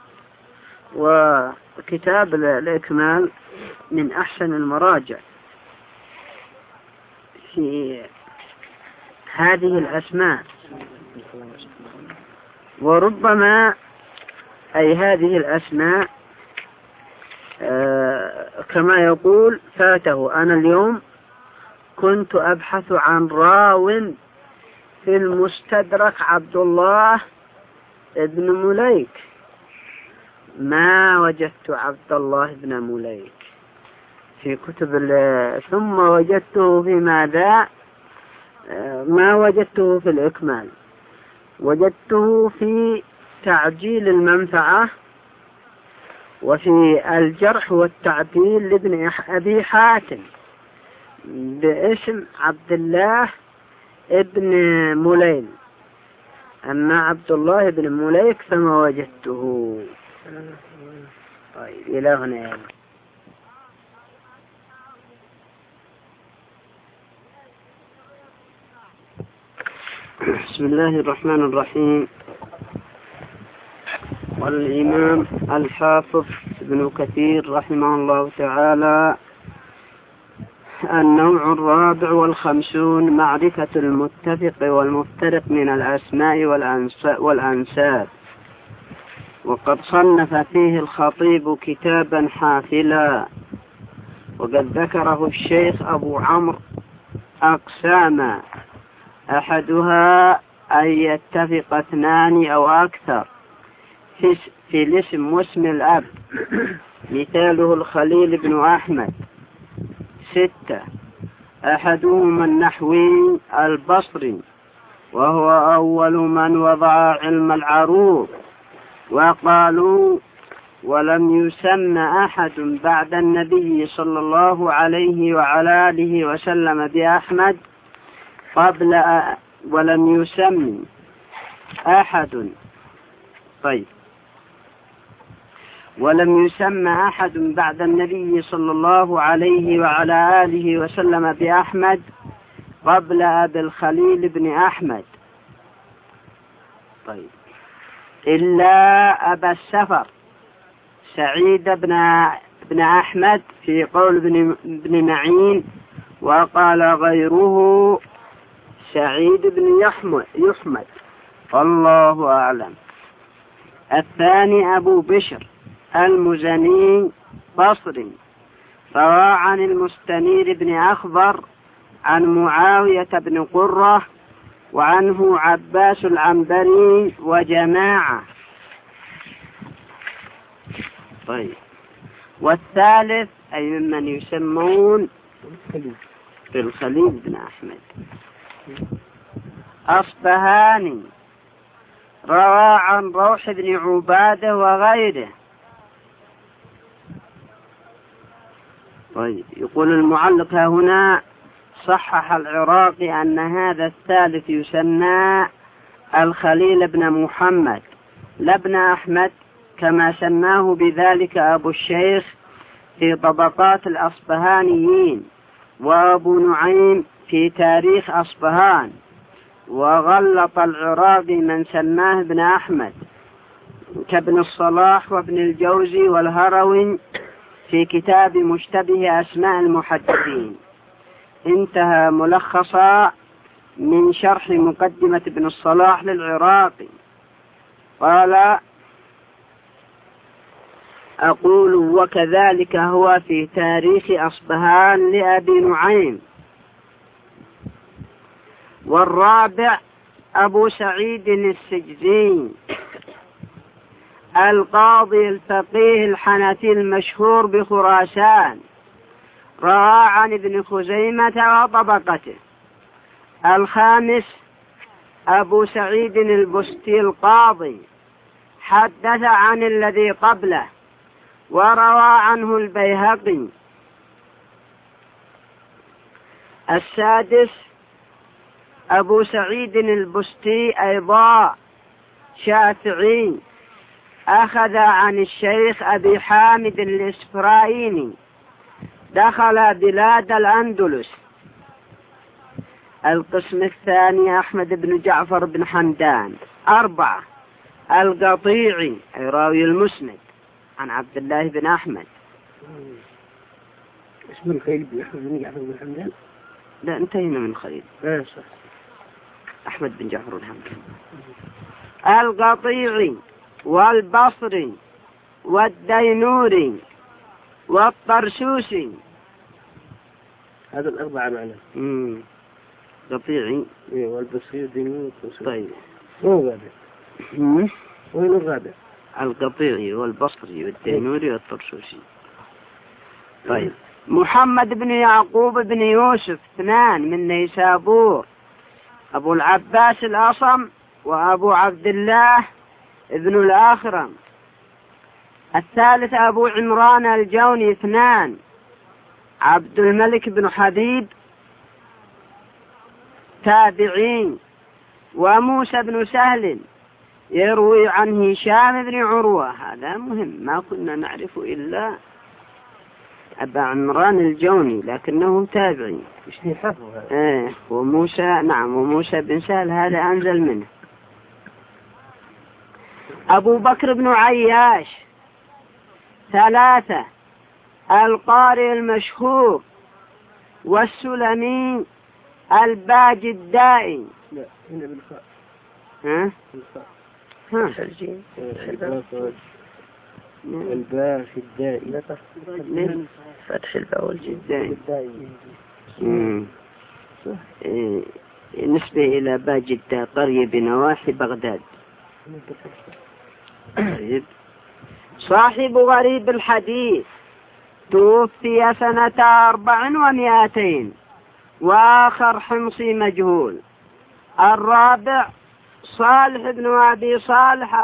وكتاب الإكمال من أحسن المراجع في هذه الأسماء، وربما أي هذه الأسماء كما يقول فاته: أنا اليوم كنت أبحث عن راو في المستدرك عبد الله ابن مليك، ما وجدت عبد الله بن مليك في كتب ثم وجدته في ماذا؟ ما وجدته في الإكمال، وجدته في تعجيل المنفعة وفي الجرح والتعديل لابن أبي حاتم باسم عبد الله ابن مليل. أما عبد الله بن مليك فما وجدته. طيب إلى هنا يعني. بسم الله الرحمن الرحيم. والإمام الحافظ ابن كثير رحمه الله تعالى: النوع 54 معرفة المتفق والمفترق من الأسماء والأنساب. وقد صنف فيه الخطيب كتابا حافلا، وقد ذكره الشيخ أبو عمرو أقساما: أحدها أن يتفق 2 أو أكثر في الاسم واسم الأب، مثاله الخليل بن أحمد. 6 أحدهما النحوي البصري، وهو أول من وضع علم العروض. وقالوا: ولم يسم أحد بعد النبي صلى الله عليه وعلى آله وسلم بأحمد قبل ولم يسم أحد. طيب، ولم يسم أحد بعد النبي صلى الله عليه وعلى آله وسلم بأحمد قبل أبي الخليل بن أحمد. طيب، إلا أبا السفر سعيد بن أحمد في قول ابن معين، وقال غيره سعيد بن يحمد، والله أعلم. الثاني أبو بشر المزني بصري، روى عن المستنير بن أخضر عن معاوية بن قرة، وعنه عباس العنبري وجماعة. طيب، والثالث أي ممن يسمون بالخليل بن أحمد أصبهاني، روى عن روح بن عبادة وغيره. طيب، يقول المعلق هنا: صحح العراقي أن هذا الثالث يسمى الخليل بن محمد لا ابن أحمد، كما سماه بذلك أبو الشيخ في طبقات الأصبهانيين، وأبو نعيم في تاريخ أصبهان. وغلط العراقي من سماه ابن أحمد كابن الصلاح وابن الجوزي والهروي في كتاب مشتبه أسماء المحدثين. انتهى ملخصا من شرح مقدمة ابن الصلاح للعراقي. قال: أقول: وكذلك هو في تاريخ أصبهان لأبي نعيم. والرابع أبو سعيد السجزي القاضي الفقيه الحنفي المشهور بخراسان، روى عن ابن خزيمة وطبقته. الخامس أبو سعيد البستي القاضي، حدث عن الذي قبله وروى عنه البيهقي. السادس أبو سعيد البستي أيضا شافعي، أخذ عن الشيخ أبي حامد الإسفرايني، دخل بلاد الأندلس. القسم الثاني أحمد بن جعفر بن حمدان. 4 القطيعي أي راوي المسند عن عبد الله بن أحمد. اسم الخليل بن أحمد بن جعفر بن حمدان؟ لا، انتهينا من خليل. صح. أحمد بن جعفر بن حمدان. القطيعي والبصري والدينوري والطرسوسي. هذا الأربعة معنا. قطيعي. والبصري والدينوري والطرسوسي. طيب. وين الرابع؟ وين الرابع؟ القطيعي والبصري والدينوري والطرسوسي. طيب. محمد بن يعقوب بن يوسف 2 من نيسابور، أبو العباس الأصم وأبو عبد الله ابن الآخرم. الثالث أبو عمران الجوني 2 عبد الملك بن حبيب تابعين. وموسى بن سهل يروي عن هشام بن عروة، هذا مهم ما كنا نعرف إلا أبا عمران الجوني لكنه تابعي. وموسى نعم وموسى بن سهل هذا أنزل منه. أبو بكر بن عياش 3 القارئ المشهور والسلمي الباجدائي. لا هنا بالخاء. الباجدائي فتح الباء والجدائي نسبة إلى باجدة قرية بنواحي بغداد. صاحب غريب الحديث توفي سنة 400 وآخر حمصي مجهول. الرابع صالح بن أبي صالح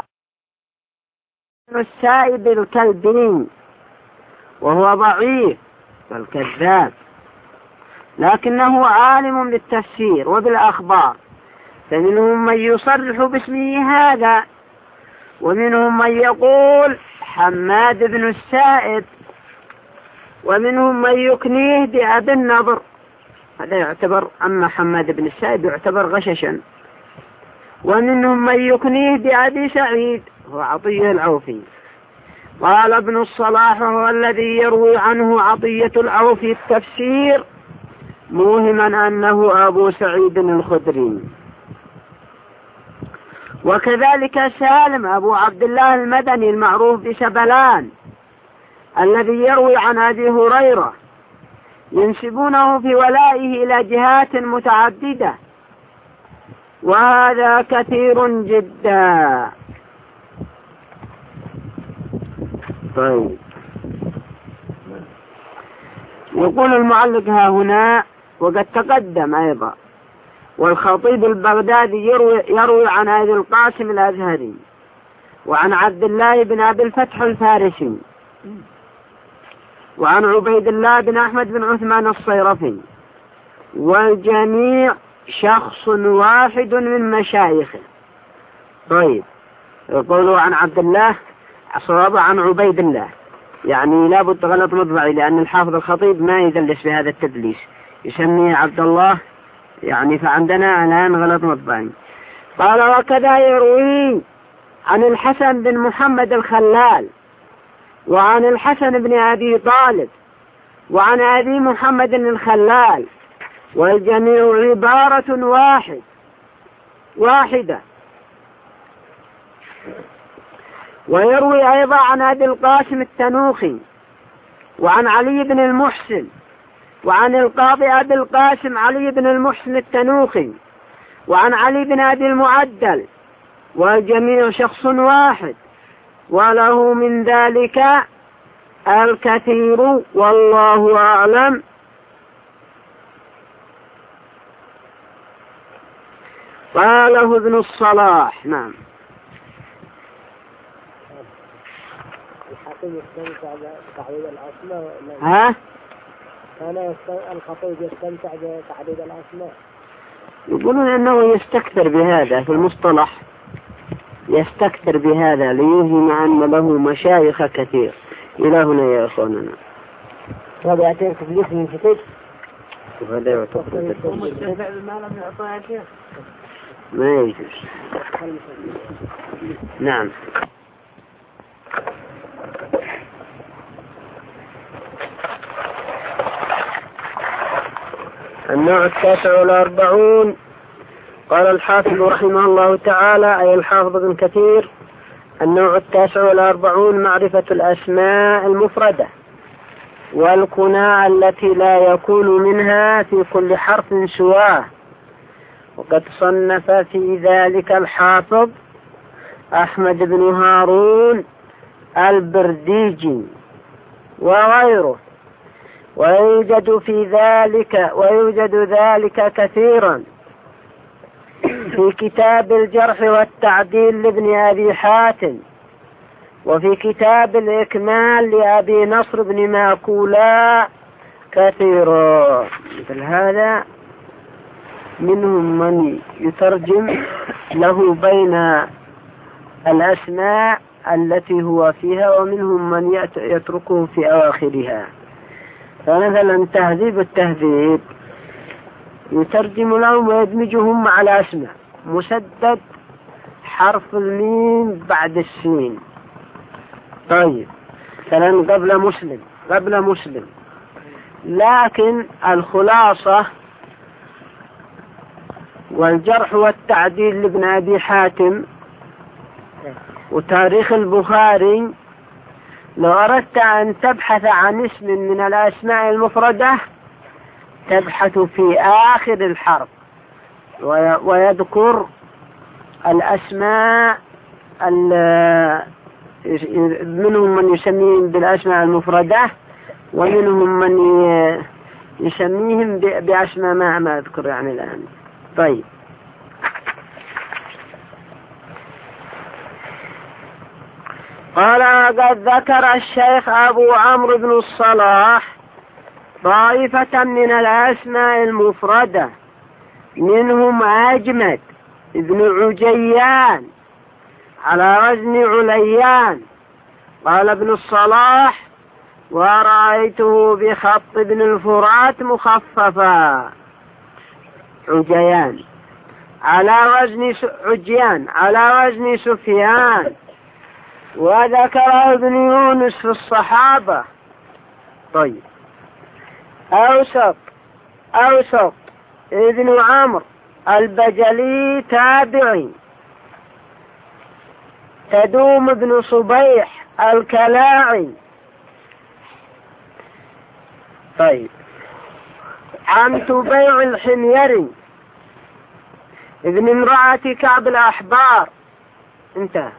السائب الكلبي وهو ضعيف والكذاب، لكنه عالم بالتفسير وبالأخبار، فمنهم من يصرح باسمه هذا، ومنهم من يقول حماد بن السائب، ومنهم من يكنيه بأبي النضر، هذا يعتبر أما حماد بن السائب يعتبر غششا. ومنهم من يكنيه بأبي سعيد هو عطية العوفي. قال ابن الصلاح هو الذي يروي عنه عطية العوفي التفسير موهما أنه أبو سعيد الخدري. وكذلك سالم أبو عبد الله المدني المعروف بسبلان الذي يروي عن أبي هريرة، ينسبونه في ولائه إلى جهات متعددة، وهذا كثير جدا. طيب. يقول المعلق ها هنا وقد تقدم أيضا، والخطيب البغدادي يروي عن أبي القاسم الأزهري وعن عبد الله بن أبي الفتح الفارسي وعن عبيد الله بن أحمد بن عثمان الصيرفي، والجميع شخص واحد من مشايخه. طيب. يقولوا عن عبد الله صواب عن عبيد الله، يعني لا بد غلط مطبعي، لأن الحافظ الخطيب ما يدلس بهذا التدليس، يسميه عبد الله يعني، فعندنا الآن غلط مطبعي. قال وكذا يروي عن الحسن بن محمد الخلال وعن الحسن بن أبي طالب وعن أبي محمد الخلال، والجميع عبارة واحدة. ويروي أيضا عن أبي القاسم التنوخي وعن علي بن المحسن وعن القاضي أبي القاسم علي بن المحسن التنوخي وعن علي بن أبي المعدل، والجميع شخص واحد، وله من ذلك الكثير والله أعلم. قاله ابن الصلاح. نعم. الخطيب يستمتع بتعديد الأسماء. ها؟ كان الخطيب يستمتع بتعديد الأسماء. يقولون أنه يستكثر بهذا في المصطلح، يستكثر بهذا ليوهم أن له مشايخ كثير. إلى هنا يا أخواننا. هذا يعتبر تفليس من كتب. وهذا يعتبر ما يجوز. نعم. النوع 49 قال الحافظ رحمه الله تعالى أي الحافظ ابن كثير: النوع 49 معرفة الأسماء المفردة. والكنى التي لا يكون منها في كل حرف سواه. وقد صنف في ذلك الحافظ أحمد بن هارون البرديجي وغيره، ويوجد ذلك كثيرا في كتاب الجرح والتعديل لابن أبي حاتم، وفي كتاب الإكمال لأبي نصر بن ماكولا كثيرا. مثل هذا منهم من يترجم له بين الأسماء التي هو فيها، ومنهم من يتركه في أواخرها. فمثلا تهذيب التهذيب يترجم لهم ويدمجهم مع الأسماء. مسدد حرف الميم بعد السين. طيب مثلا قبل مسلم. لكن الخلاصة والجرح والتعديل لابن أبي حاتم وتاريخ البخاري، لو أردت أن تبحث عن اسم من الأسماء المفردة تبحث في آخر الحرف ويذكر الأسماء، منهم من يسميهم بالأسماء المفردة، ومنهم من يسميهم بأسماء ما أذكر يعني الآن. طيب قال قد ذكر الشيخ أبو عمرو بن الصلاح طائفة من الأسماء المفردة، منهم أجمد ابن عجيان على وزن عليان. قال ابن الصلاح ورأيته بخط ابن الفرات مخففا. عجيان على وزن عجيان على وزن سفيان. وذكره ابن يونس في الصحابة. طيب أوسط ابن عمرو البجلي تابعي. تدوم ابن صبيح الكلاعي. طيب عن تبيع الحميري ابن امرأة كعب الأحبار. انتهى.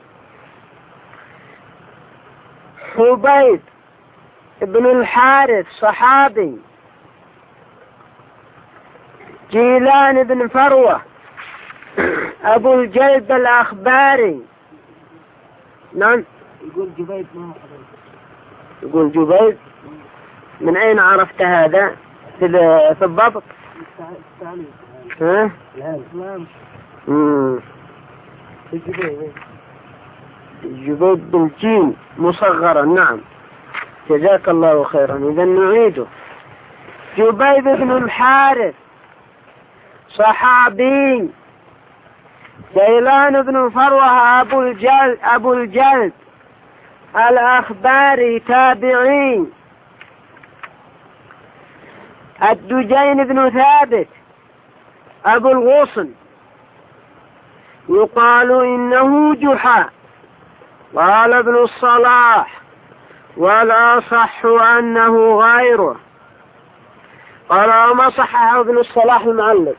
حبيب ابن الحارث صحابي. جيلان بن فروة أبو الجلد الأخباري. نعم يقول جبيب. من أين عرفت هذا في الضبط؟ ها؟ جبيب بالجيم مصغرا. نعم جزاك الله خيرا. إذا نعيده. جبيب بن الحارث صحابي. جيلان بن فروة أبو الجلد الأخباري تابعي. الدجين بن ثابت أبو الغصن يقال إنه جحا. قال ابن الصلاح ولا صح أنه غيره. قال وما صححه ابن الصلاح المعلق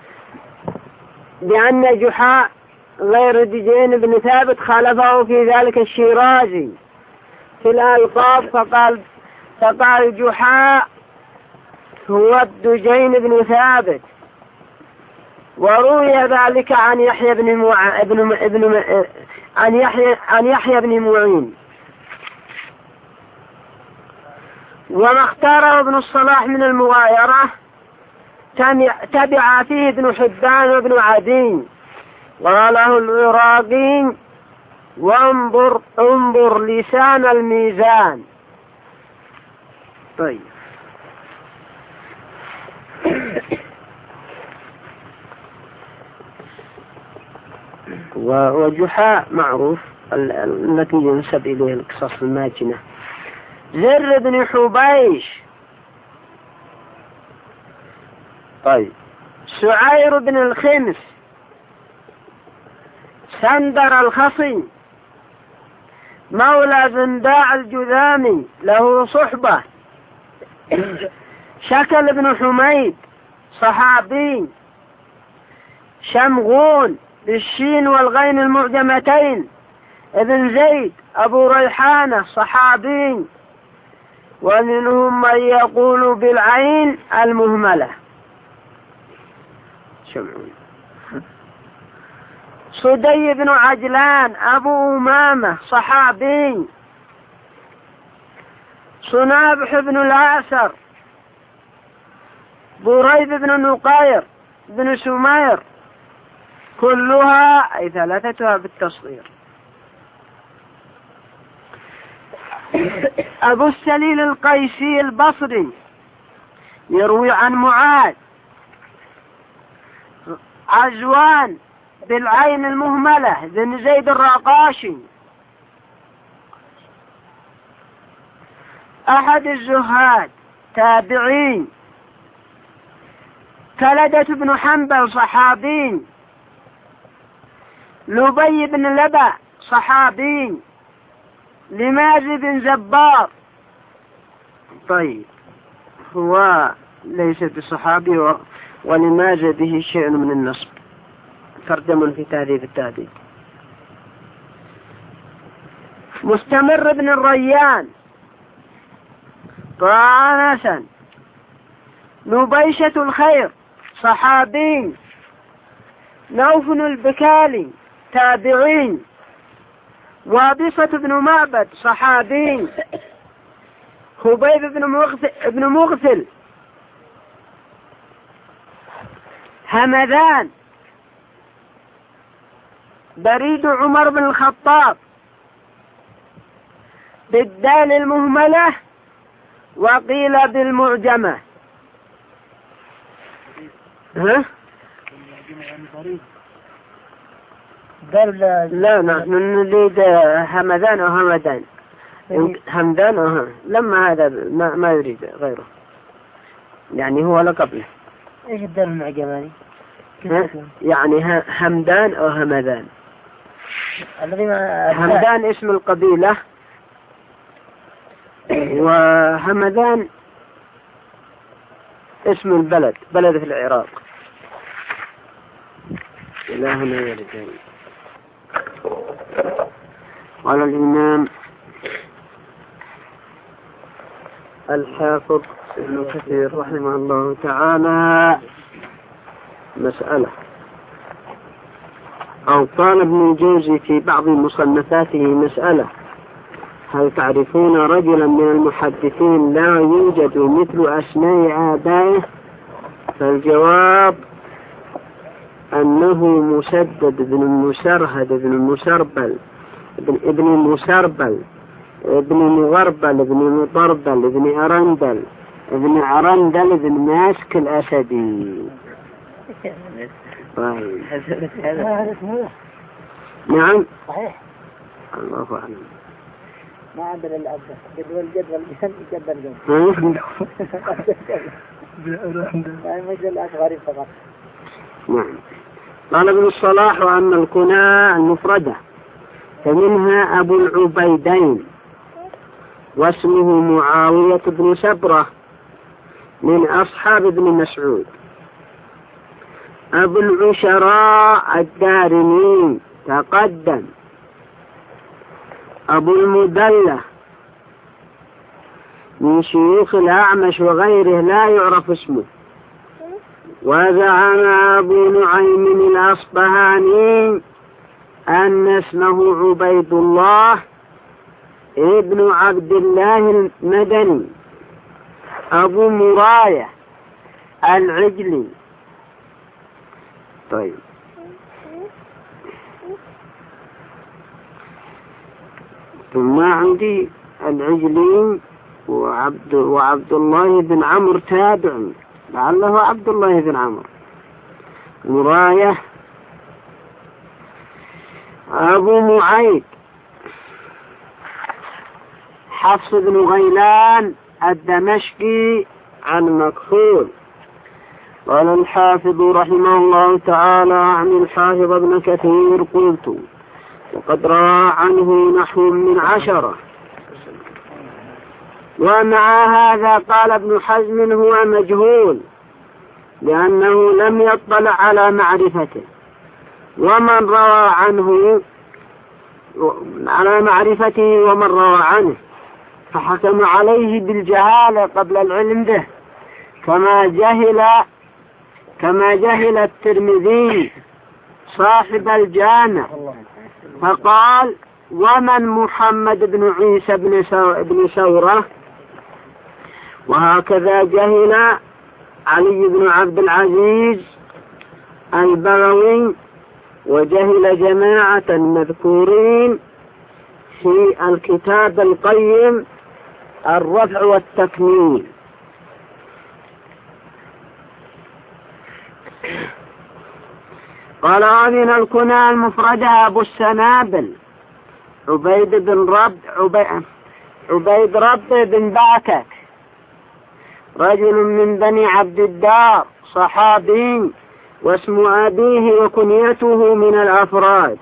بأن جحا غير الدجين بن ثابت، خالفه في ذلك الشيرازي في الألقاب فقال جحا هو الدجين بن ثابت. وروي ذلك عن يحيى بن معين. وما اختاره ابن الصلاح من المغايرة تبع فيه ابن حبان وابن عدي. قاله العراقي وانظر لسان الميزان. طيب وجحاء معروف التي ينسب إليه القصص الماجنة. زر بن حبيش. طيب سعير بن الخمس. سندر الخصي مولى زنداع الجذامي له صحبة شكل بن حميد صحابي. شمغون بالشين والغين المعجمتين ابن زيد أبو ريحانة صحابي. ومنهم من يقول بالعين المهملة. شمعون. صدي بن عجلان أبو أمامة صحابي. صنابح بن العاسر. بريد بن نقير بن سمير. كلها أي ثلاثتها بالتصغير. أبو السليل القيسي البصري يروي عن معاذ. عزوان بالعين المهملة بن زيد الرقاشي أحد الزهاد تابعين. كلدة بن حنبل صحابي. لبي بن لبا صحابي. لمازي بن زبار. طيب هو ليس بصحابي ولمازي به شيء من النصب. ترجم في تهذيب التهذيب. مستمر بن الريان طعنسا. نبيشة الخير صحابي. نوف البكالي تابعين. وابصة بن معبد صحابي. خبيب بن مغفل. همذان بريد عمر بن الخطاب بالدال المهملة وقيل بالمعجمة. ها؟ لا نحن نريد همذان أو همدان. همدان أو لما هذا ما يريد غيره يعني هو لقبله. ايش الدال المعجماني؟ يعني همدان أو همذان. همدان اسم القبيلة وهمذان اسم البلد، بلد في العراق. إلهنا يا رجال. قال الإمام الحافظ ابن كثير رحمه الله تعالى مسألة. أو قال ابن الجوزي في بعض مصنفاته مسألة: هل تعرفون رجلا من المحدثين لا يوجد مثل أسماء آبائه؟ فالجواب أنه مسدد بن مسرهد بن مسربل ابن مسربل ابن مغربل ابن مطربل ابن أرندل ابن عرندل ابن ماسك الأسدي. نعم صحيح. الله أعلم. ما عندنا الأب جدول جدول غريب فقط. نعم. قال ابن الصلاح: وأن الكنى المفردة فمنها أبو العبيدين واسمه معاوية بن سبرة من أصحاب ابن مسعود. أبو العشراء الدارمي تقدم. أبو المدلة من شيوخ الأعمش وغيره لا يعرف اسمه. وزعم أبو نعيم الأصبهاني أن اسمه عبيد الله ابن عبد الله المدني أبو مراية العجلي. طيب ثم عندي العجلي وعبد الله بن عمرو تابع، لعله عبد الله بن عمرو. مراية أبو معيد حفص بن غيلان الدمشقي عن مكحول. قال الحافظ رحمه الله تعالى عن الحافظ ابن كثير: قلت وقد روى عنه نحو من 10. ومع هذا قال ابن حزم هو مجهول لأنه لم يطلع على معرفته، ومن روى عنه على معرفته ومن روى عنه فحكم عليه بالجهالة قبل العلم به، كما جهل الترمذي صاحب الجامع فقال ومن محمد بن عيسى بن ثورة، وهكذا جهل علي بن عبد العزيز البغوي، وجهل جماعة المذكورين في الكتاب القيم الرفع والتكميل. قال ومن الكنى المفردة أبو السنابل عبيد رب بن باكك، رجل من بني عبد الدار صحابي، واسم أبيه وكنيته من الأفراد.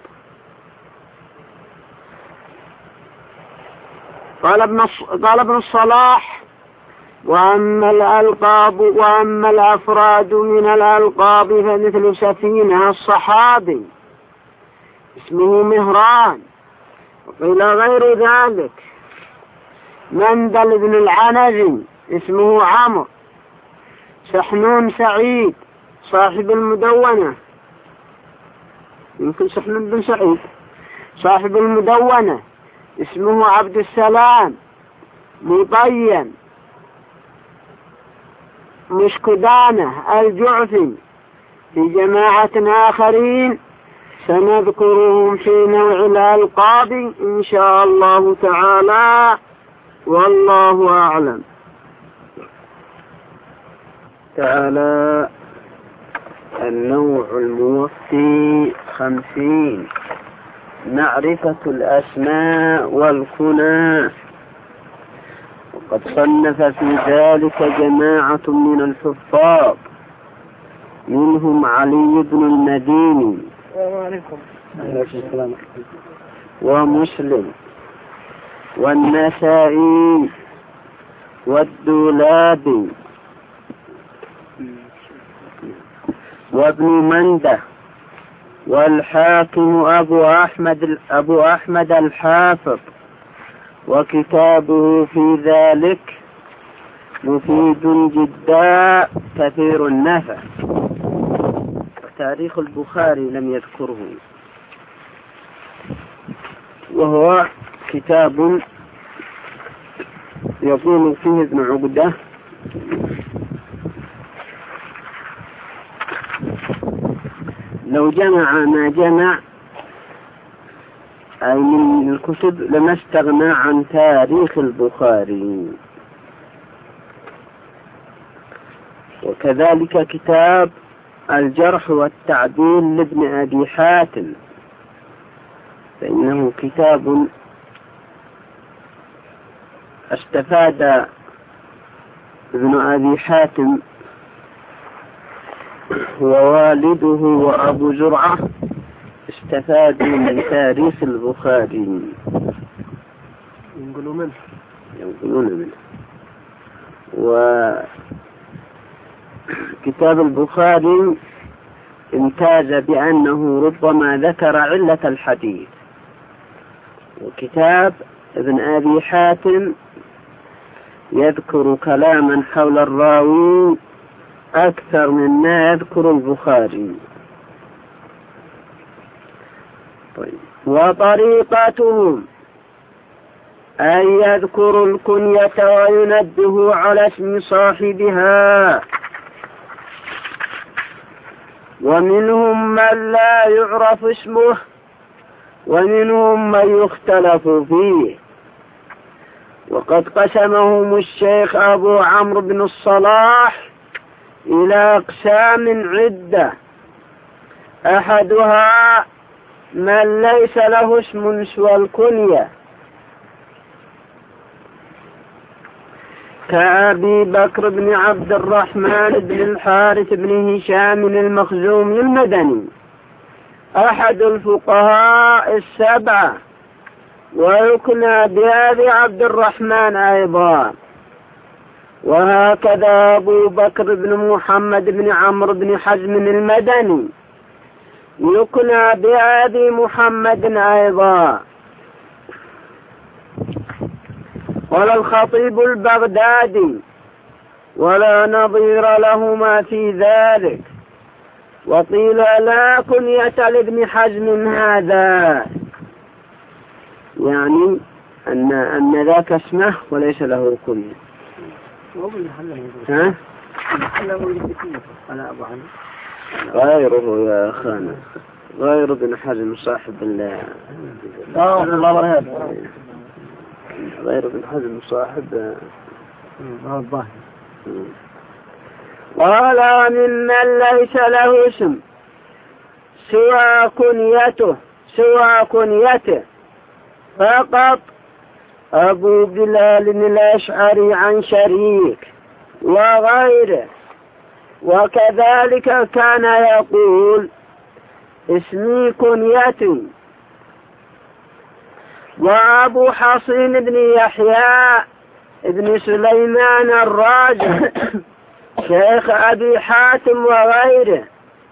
قال ابن الصلاح وأما الأفراد من الألقاب فمثل سفينة الصحابي اسمه مهران، وقيل غير ذلك مندل بن العنزي اسمه عمرو، سحنون سعيد صاحب المدونة، يمكن سحنون بن سعيد صاحب المدونة اسمه عبد السلام مطين مشكدانة الجعفي، في جماعة آخرين سنذكرهم في نوع الألقاب إن شاء الله تعالى، والله أعلم. تعالى النوع الموفي 50 معرفة الأسماء والكنى. وقد صنف في ذلك جماعة من الحفاظ، منهم علي بن المديني ومسلم والنسائي والدولابي وابن منده والحاكم أبو أحمد الحافظ، وكتابه في ذلك مفيد جدا كثير النفع. تاريخ البخاري لم يذكره، وهو كتاب يقول فيه ابن عقدة لو جمع ما جمع أي من الكتب لما استغنى عن تاريخ البخاري. وكذلك كتاب الجرح والتعديل لابن أبي حاتم، فإنه كتاب استفاد ابن أبي حاتم ووالده وأبو زرعة استفادوا من تاريخ البخاري، ينقلون منه. وكتاب البخاري امتاز بأنه ربما ذكر علة الحديث، وكتاب ابن أبي حاتم يذكر كلاما حول الراوي أكثر مما يذكر البخاري. طيب. وطريقتهم أن يذكر الكنية وينبه على اسم صاحبها، ومنهم من لا يعرف اسمه ومنهم من يختلف فيه. وقد قسمهم الشيخ أبو عمرو بن الصلاح إلى أقسام عدة، أحدها من ليس له اسم سوى الكنية كأبي بكر بن عبد الرحمن بن الحارث بن هشام المخزومي المدني أحد الفقهاء السبعة، ويكنى بأبي عبد الرحمن أيضا. وهكذا أبو بكر بن محمد بن عمرو بن حزم المدني يكنى بأبي محمد أيضا. ولا الخطيب البغدادي ولا نظير لهما في ذلك. وقيل لا كنية لابن حزم هذا، يعني أن ذاك اسمه وليس له كنية. ها؟ غيره يا أخانا، غير ابن حزم صاحب غير ابن حزم صاحب قال ممن ليس له اسم سوى كنيته فقط أبو بلال الأشعري عن شريك وغيره. وكذلك كان يقول اسمي كنيتي. وأبو حصين بن يحيى ابن سليمان الراجح شيخ أبي حاتم وغيره.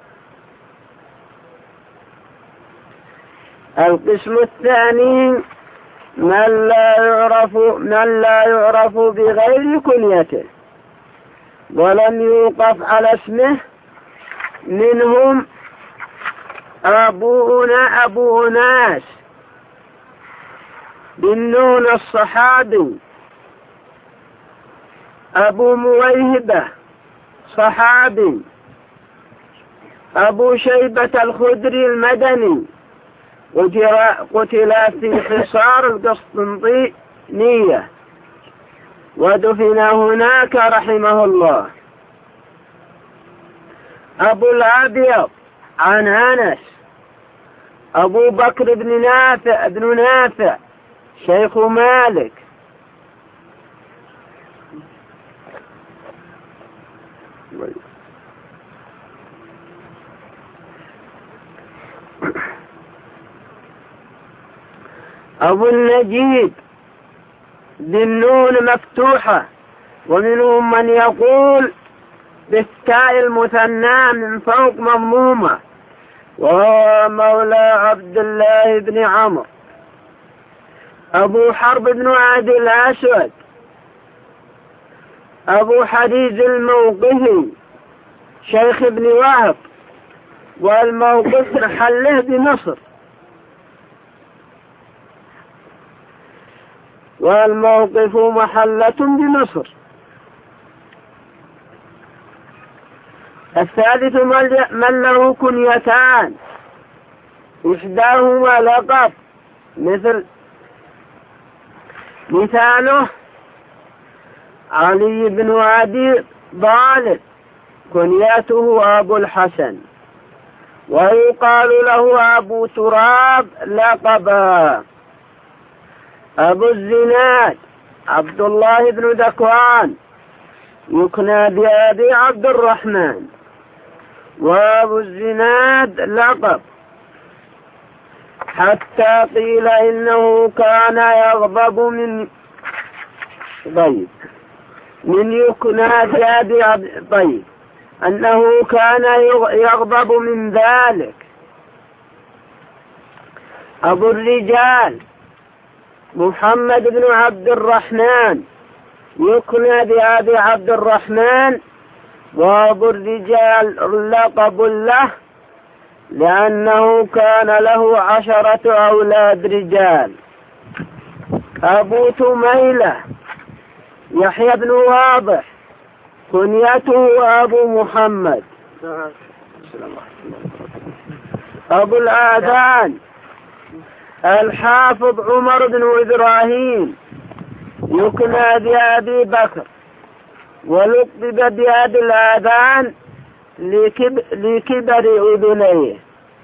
القسم الثاني من لا يعرف بغير كنيته ولم يوقف على اسمه. منهم أبو أناس بالنون الصحابي، أبو مويهبة صحابي، أبو شيبة الخدري المدني قتل في حصار القسطنطينية ودفن هناك رحمه الله. أبو الأبيض عن أنس، أبو بكر بن نافع شيخ مالك، أبو النجيب بالنون مفتوحة. ومنهم من يقول بالتاء المثنى من فوق مضمومة، وهو مولى عبد الله بن عمرو. أبو حرب بن عادي الأسود، أبو حديث الموقفي شيخ ابن وهب، والموقف محله بمصر، والموقف محلة بمصر. الثالث من له كنيتان إحداهما لقب، مثاله علي بن أبي طالب كنيته أبو الحسن، ويقال له أبو تراب لقبا. أبو الزناد عبد الله بن ذكوان يكنى بأبي عبد الرحمن، وأبو الزناد لقب، حتى قيل إنه كان يغضب من يكنى بأبي عبد أنه كان يغضب من ذلك. أبو الرجال محمد بن عبد الرحمن يكنى بأبي عبد الرحمن، وأبو الرجال لقب له لأنه كان له 10 أولاد رجال. أبو تميلة يحيى بن واضح كنيته أبو محمد. أبو الآذان الحافظ عمر بن إبراهيم يكنى بأبي بكر، ولقب بأبي الآذان لكبر أذنيه.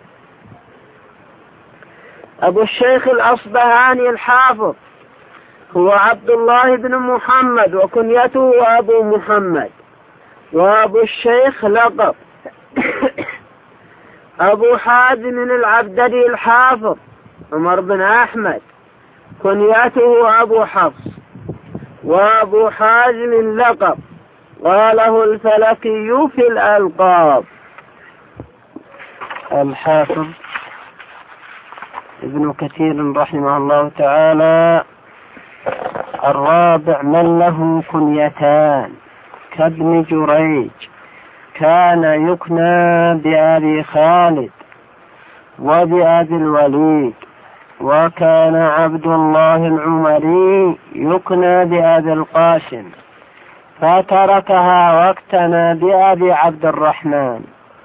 أبو الشيخ الأصبهاني الحافظ هو عبد الله بن محمد وكنيته أبو محمد، وأبو الشيخ لقب. أبو حازم العبدري الحافظ عمر بن أحمد كنيته أبو حفص، وأبو حازم اللقب، قاله الفلكي في الألقاب. الحافظ ابن كثير رحمه الله تعالى: الرابع من له كنيتان كابن جريج، كان يكنى بأبي خالد وبأبي الوليد، وكان عبد الله العمري يكنى بأبي القاسم، فتركها واقتنى بأبي عبد الرحمن.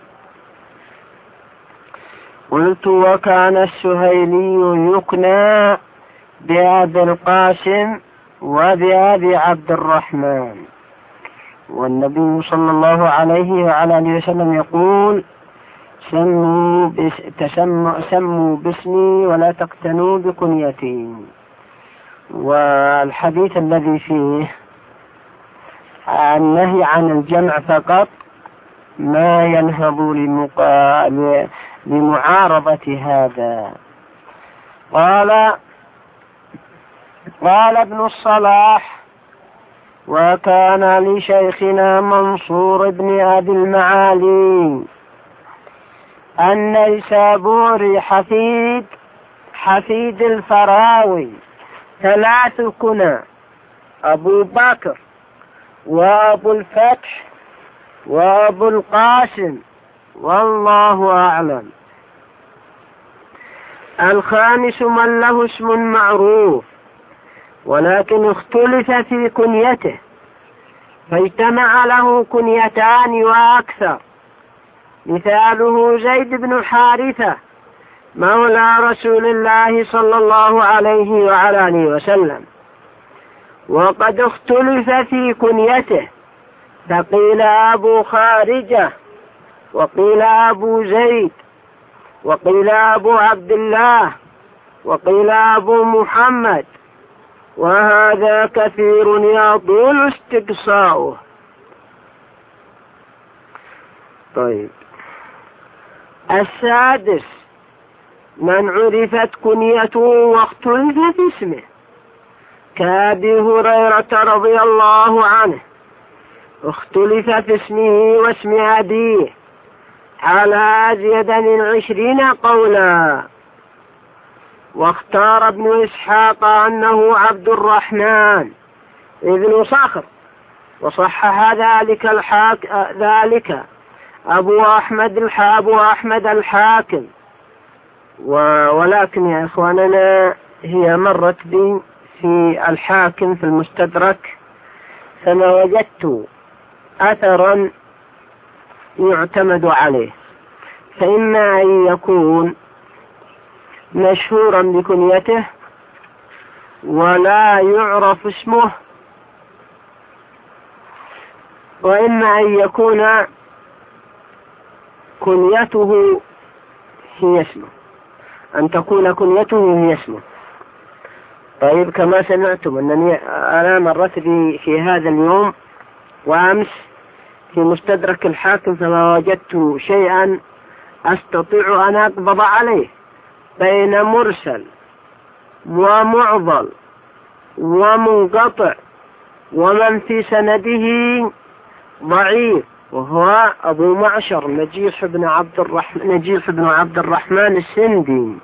قلت: وكان السهيلي يكنى بأبي القاسم وبأبي عبد الرحمن، والنبي صلى الله عليه وعلى آله وسلم يقول: سموا باسمي ولا تقتنوا بكنيتي. والحديث الذي فيه النهي عن الجمع فقط ما ينهض لمعارضة هذا. قال ابن الصلاح: وكان لشيخنا منصور بن أبي المعالي النيسابوري حفيد الفراوي 3 كنى: أبو بكر وأبو الفتح وأبو القاسم، والله أعلم. الخامس من له اسم معروف ولكن اختلف في كنيته، فاجتمع له كنيتان وأكثر، مثاله زيد بن حارثة مولى رسول الله صلى الله عليه وعلى آله وسلم. وقد اختلف في كنيته، فقيل أبو خارجة، وقيل أبو زيد، وقيل أبو عبد الله، وقيل أبو محمد، وهذا كثير يطول استقصاؤه. طيب، السادس من عرفت كنيته واختلف في اسمه، كأبي هريرة رضي الله عنه، اختلف في اسمه واسم أبيه على أزيد من 20 قولا، واختار ابن إسحاق أنه عبد الرحمن ابن صخر، وصحح ذلك أبو أحمد الحاكم. ولكن يا إخواننا هي مرت بي في الحاكم في المستدرك، فما وجدت أثرا يعتمد عليه، فإما أن يكون مشهورا بكنيته ولا يعرف اسمه، وإما أن يكون كنيته هي اسمه، أن تكون كنيته هي اسمه. طيب، كما سمعتم أنني أنا مرت بي في هذا اليوم وأمس في مستدرك الحاكم، فما وجدت شيئا أستطيع أن أقبض عليه بين مرسل ومعضل ومنقطع ومن في سنده ضعيف، وهو أبو معشر نجيح بن عبد الرحمن السندي.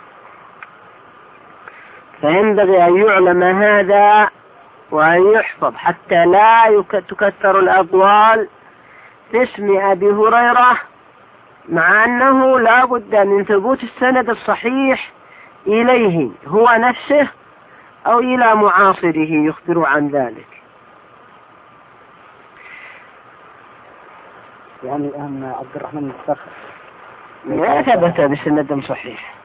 فينبغي أن يعلم هذا وأن يحفظ حتى لا تكثر الأقوال في اسم أبي هريرة، مع أنه لا بد من ثبوت السند الصحيح إليه هو نفسه أو إلى معاصره يخبر عن ذلك. يعني الآن عبد الرحمن الصخر لا ثبت بسند صحيح.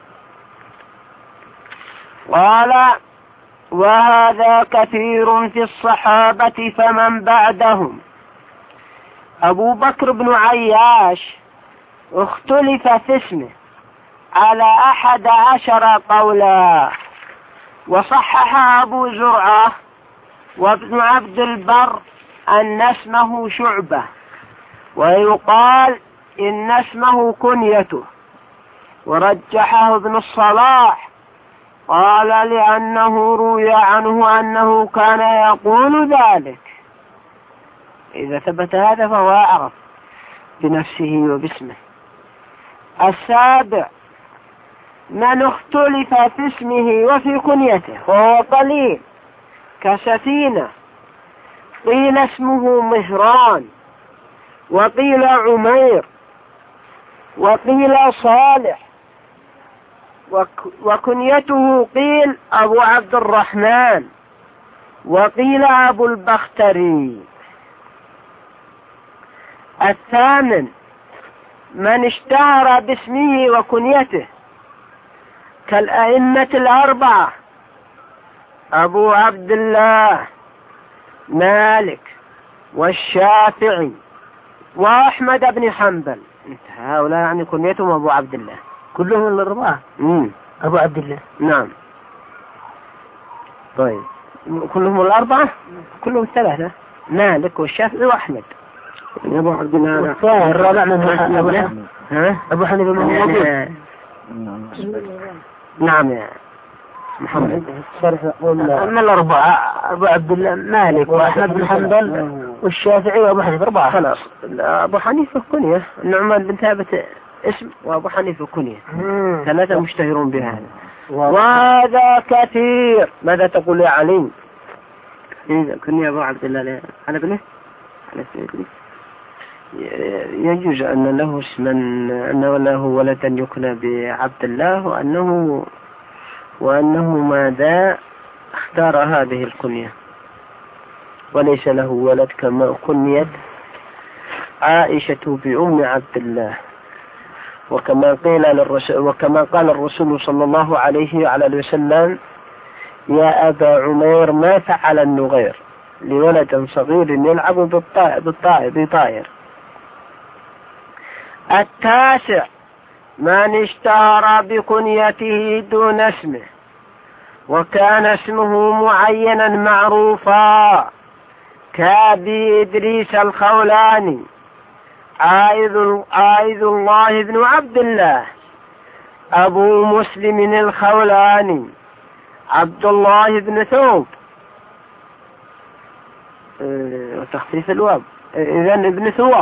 قال: وهذا كثير في الصحابة فمن بعدهم. أبو بكر بن عياش اختلف في اسمه على 11 قولا، وصحح أبو زرعة وابن عبد البر أن اسمه شعبة، ويقال إن اسمه كنيته، ورجحه ابن الصلاح قال لأنه روي عنه أنه كان يقول ذلك. إذا ثبت هذا فهو أعرف بنفسه وباسمه. السابع من اختلف في اسمه وفي كنيته وهو قليل كسفينة، قيل اسمه مهران، وقيل عمير، وقيل صالح، وكنيته قيل أبو عبد الرحمن، وقيل أبو البختري. الثامن من اشتهر باسمه وكنيته كالأئمة الأربعة أبو عبد الله مالك والشافعي وأحمد بن حنبل. هؤلاء يعني كنيتهم أبو عبد الله كلهم الأربعة. أبو عبد الله. نعم. طيب كلهم الأربعة؟ كلهم الثلاثة، مالك والشافعي وأحمد. أبو عبد الله الرابع من أبو حنيفة من موجود. نعم يا محمد. من الأربعة أبو عبد الله مالك وأحمد بن حنبل والشافعي وأبو حنيفة. أربعة خلاص. أبو حنيفة كنية، النعمان بن ثابت اسم، وأبو حنيفة كنية. ثلاثة مشتهرون بهذا. وهذا كثير. ماذا تقول يا علي؟ كنية أبو عبد الله على ابنه على سيدنا. يجوز أن له اسما، أنه له ولدا يكنى بعبد الله، وأنه ماذا اختار هذه الكنية وليس له ولد، كما كنيت عائشة بأم عبد الله، وكما قال الرسول صلى الله عليه وعلى وسلم: يا أبا عمير ما فعل النغير لولد صغير يلعب بطائر. التاسع من اشتهر بكنيته دون اسمه وكان اسمه معينا معروفا كأبي إدريس الخولاني، عائذ الله بن عبد الله، أبو مسلم الخولاني، عبد الله بن ثوب، وتخفيف الواو إذن ابن ثوب.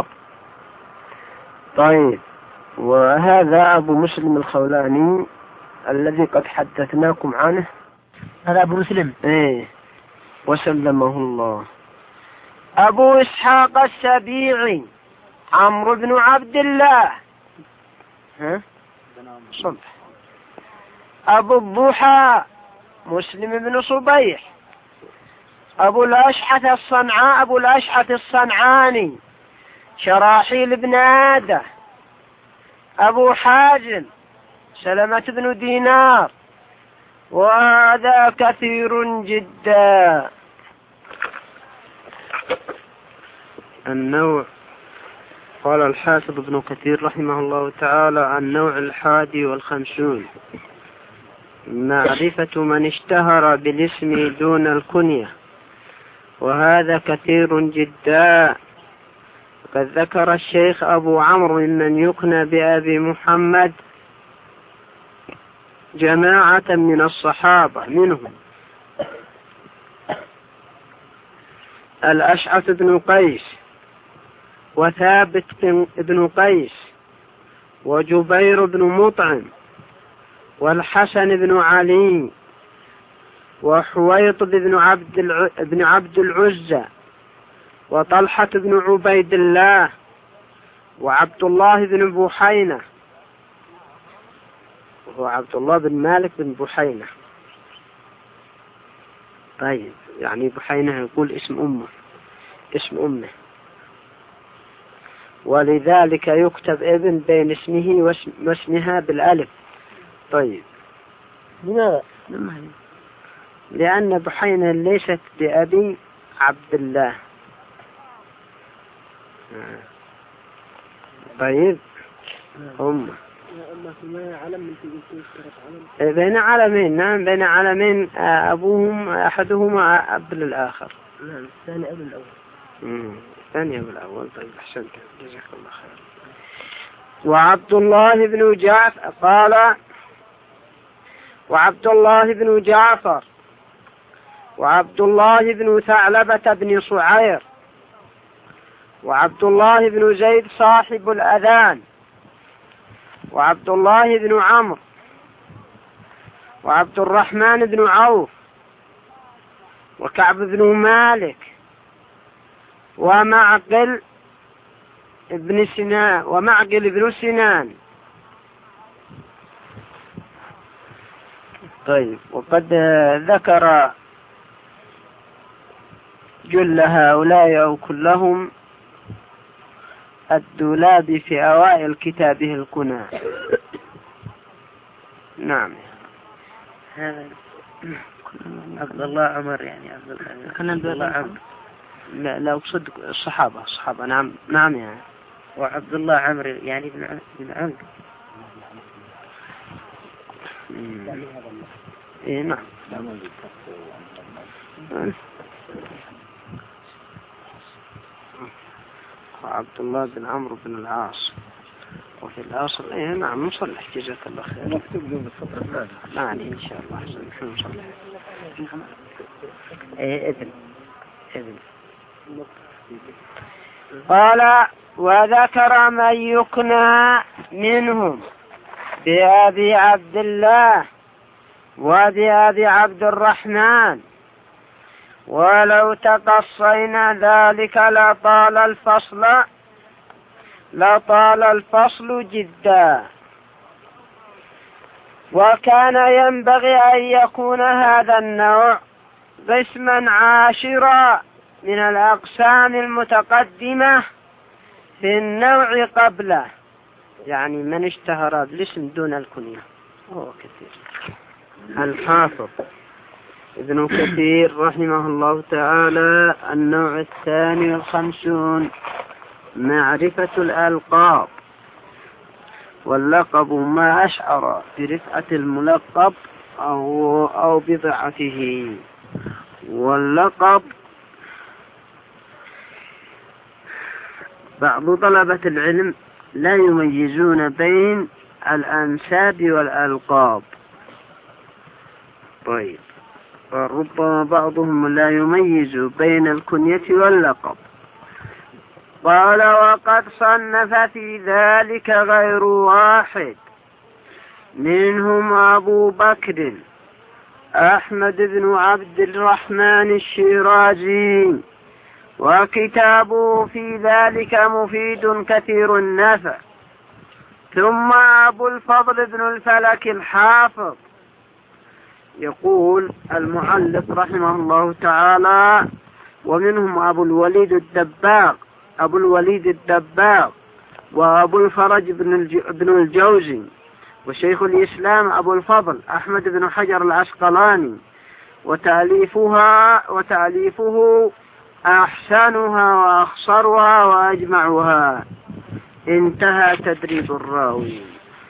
طيب، وهذا أبو مسلم الخولاني الذي قد حدثناكم عنه. هذا أبو مسلم. وسلمه الله. أبو إسحاق السبيعي عمرو بن عبد الله صبح. أبو الضحى مسلم بن صبيح. أبو الأشعث الصنعاني شراحيل بن عادة. أبو حازم سلمة بن دينار. وهذا كثير جدا. النوع، قال الحافظ ابن كثير رحمه الله تعالى: النوع 51 معرفة من اشتهر بالاسم دون الكنية، وهذا كثير جدا. قد ذكر الشيخ أبو عمرو من يكنى بأبي محمد جماعة من الصحابة، منهم الأشعث بن قيس، وثابت بن قيس، وجبير بن مطعم، والحسن بن علي، وحويط بن عبد العزى، وطلحة بن عبيد الله، وعبد الله بن بحينة، وهو عبد الله بن مالك بن بحينة. طيب، يعني بحينة يقول اسم أمه، ولذلك يكتب ابن بين اسمه واسمها بالألف. طيب، لماذا؟ لأن بحينة ليست بأبي عبد الله. طيب، بين علمين. نعم، بين علمين أبوهم أحدهما أب للآخر. نعم، الثاني أب الأول. الثاني أب الأول. طيب، أحسنت، جزاك الله خير. وعبد الله بن جعفر قال: وعبد الله بن جعفر وعبد الله بن ثعلبة بن صعير وعبد الله بن زيد صاحب الأذان وعبد الله بن عمرو وعبد الرحمن بن عوف وكعب بن مالك ومعقل بن سنان. طيب، وقد ذكر جل هؤلاء أو كلهم الدولابي في أوائل كتابه الكنى. نعم. هذا عبد الله عمر، يعني عبد الله عمر. لا أقصد الصحابة. نعم يعني. وعبد الله عمرو يعني ابن عمرو. إيه نعم. عبد الله بن عمرو بن العاص. وفي الأصل إيه نعم نصلح جزاك الله خير. مكتوب له بالسطر الثاني. يعني إن شاء الله نحن نصلح. إيه ابن. قال وذكر من يكنى منهم بأبي عبد الله وبأبي عبد الرحمن، ولو تقصينا ذلك لطال الفصل جدا. وكان ينبغي أن يكون هذا النوع قسما عاشرا من الأقسام المتقدمة في النوع قبله، يعني من اشتهر بالاسم دون الكنية هو كثير. الحافظ ابن كثير رحمه الله تعالى: النوع 52 معرفة الألقاب. واللقب ما أشعر برفعة الملقب أو بضعفه. واللقب بعض طلبة العلم لا يميزون بين الأنساب والألقاب. طيب، وربما بعضهم لا يميز بين الكنية واللقب. قال وقد صنف في ذلك غير واحد، منهم أبو بكر أحمد بن عبد الرحمن الشيرازي، وكتابه في ذلك مفيد كثير النفع. ثم أبو الفضل بن الفلك الحافظ. يقول المؤلف رحمه الله تعالى: ومنهم أبو الوليد الدباغ وأبو الفرج بن الجوزي، وشيخ الإسلام أبو الفضل أحمد بن حجر العسقلاني، وتأليفه أحسنها وأخصرها وأجمعها. انتهى تدريب الراوي.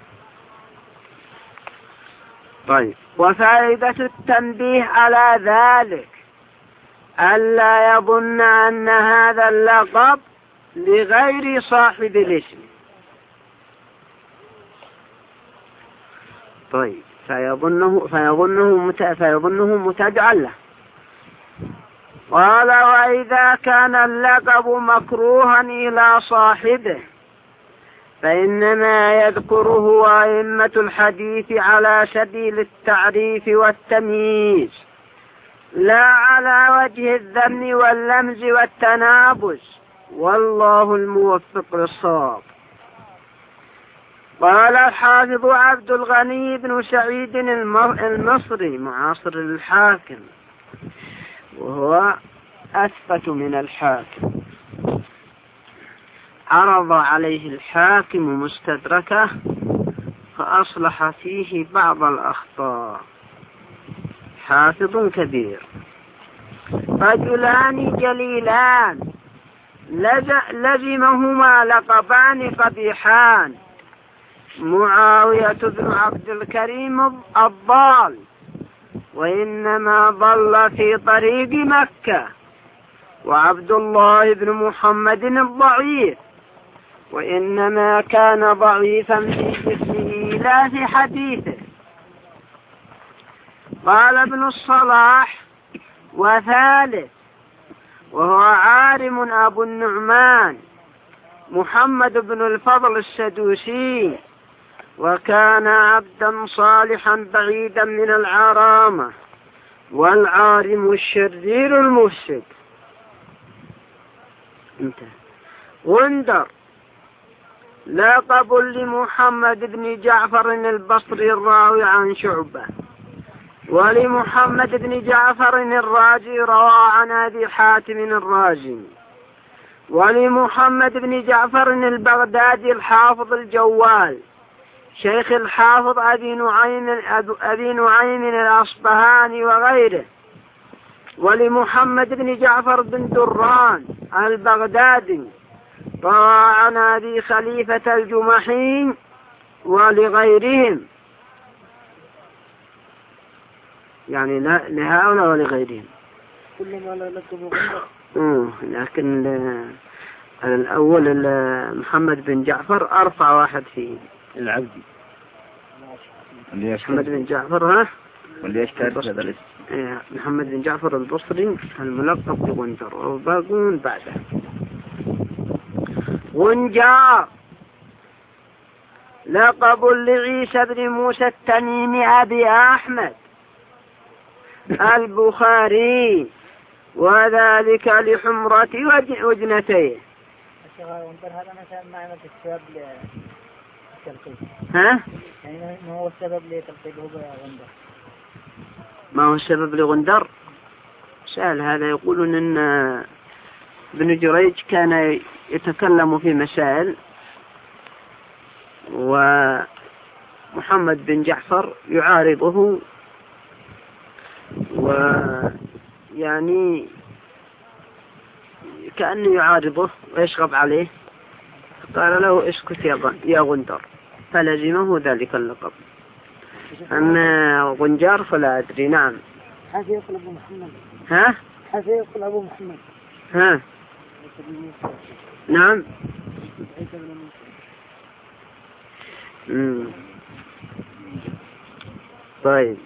طيب، وفائدة التنبيه على ذلك ألا يظن أن هذا اللقب لغير صاحب الاسم. طيب، فيظنه متابعا له. قال وإذا كان اللقب مكروها إلى صاحبه فإنما يذكره أئمة الحديث على سبيل التعريف والتمييز، لا على وجه الذم واللمز والتنابز، والله الموفق للصواب. قال الحافظ عبد الغني بن سعيد المصري معاصر للحاكم، وهو أثبت من الحاكم، عرض عليه الحاكم مستدركه فأصلح فيه بعض الأخطاء. حافظ كبير. رجلان جليلان لزمهما لقبان قبيحان: معاوية بن عبد الكريم الضال، وإنما ضل في طريق مكة، وعبد الله بن محمد الضعيف، وإنما كان ضعيفا في جسمه لا في حديثه. قال ابن الصلاح: وثالث وهو عارم أبو النعمان محمد بن الفضل السدوسي، وكان عبدا صالحا بعيدا من العرامة، والعارم الشرير المفسد. انتهى. غندر لقب لمحمد بن جعفر البصري الراوي عن شعبة، ولمحمد بن جعفر الرازي روى عن أبي حاتم الرازي، ولمحمد بن جعفر البغدادي الحافظ الجوال شيخ الحافظ أبي نعيم الأصبهاني وغيره، ولمحمد بن جعفر بن دران البغدادي روى عن أبي خليفة الجمحي ولغيرهم، يعني لهؤلاء ولغيرهم. كلما لا لكم لكن الأول محمد بن جعفر أرفع واحد فيه العبدي محمد بن جعفر واللي يشتهر هذا الاسم. محمد بن جعفر البصري الملقب بغندر، والباقون بعده. غنجار لقب لعيسى بن موسى التميمي أبي أحمد البخاري، وذلك لحمرة وجنتيه. هذا مثلا معنى السبب لتلقيبه. ها؟ يعني ما هو السبب لتلقيبه بغندر؟ ما هو السبب لغندر؟ سأل هذا. يقولون إن ابن جريج كان يتكلم في مسائل، ومحمد بن جعفر يعارضه، ويعني كأنه يعارضه ويشغب عليه، قال له: اسكت يا غندر، فلزمه ذلك اللقب. أما غنجار فلا أدري. نعم. هذا يقول أبو محمد. ها؟ هذا يقول أبو محمد. ها؟ نعم. طيب.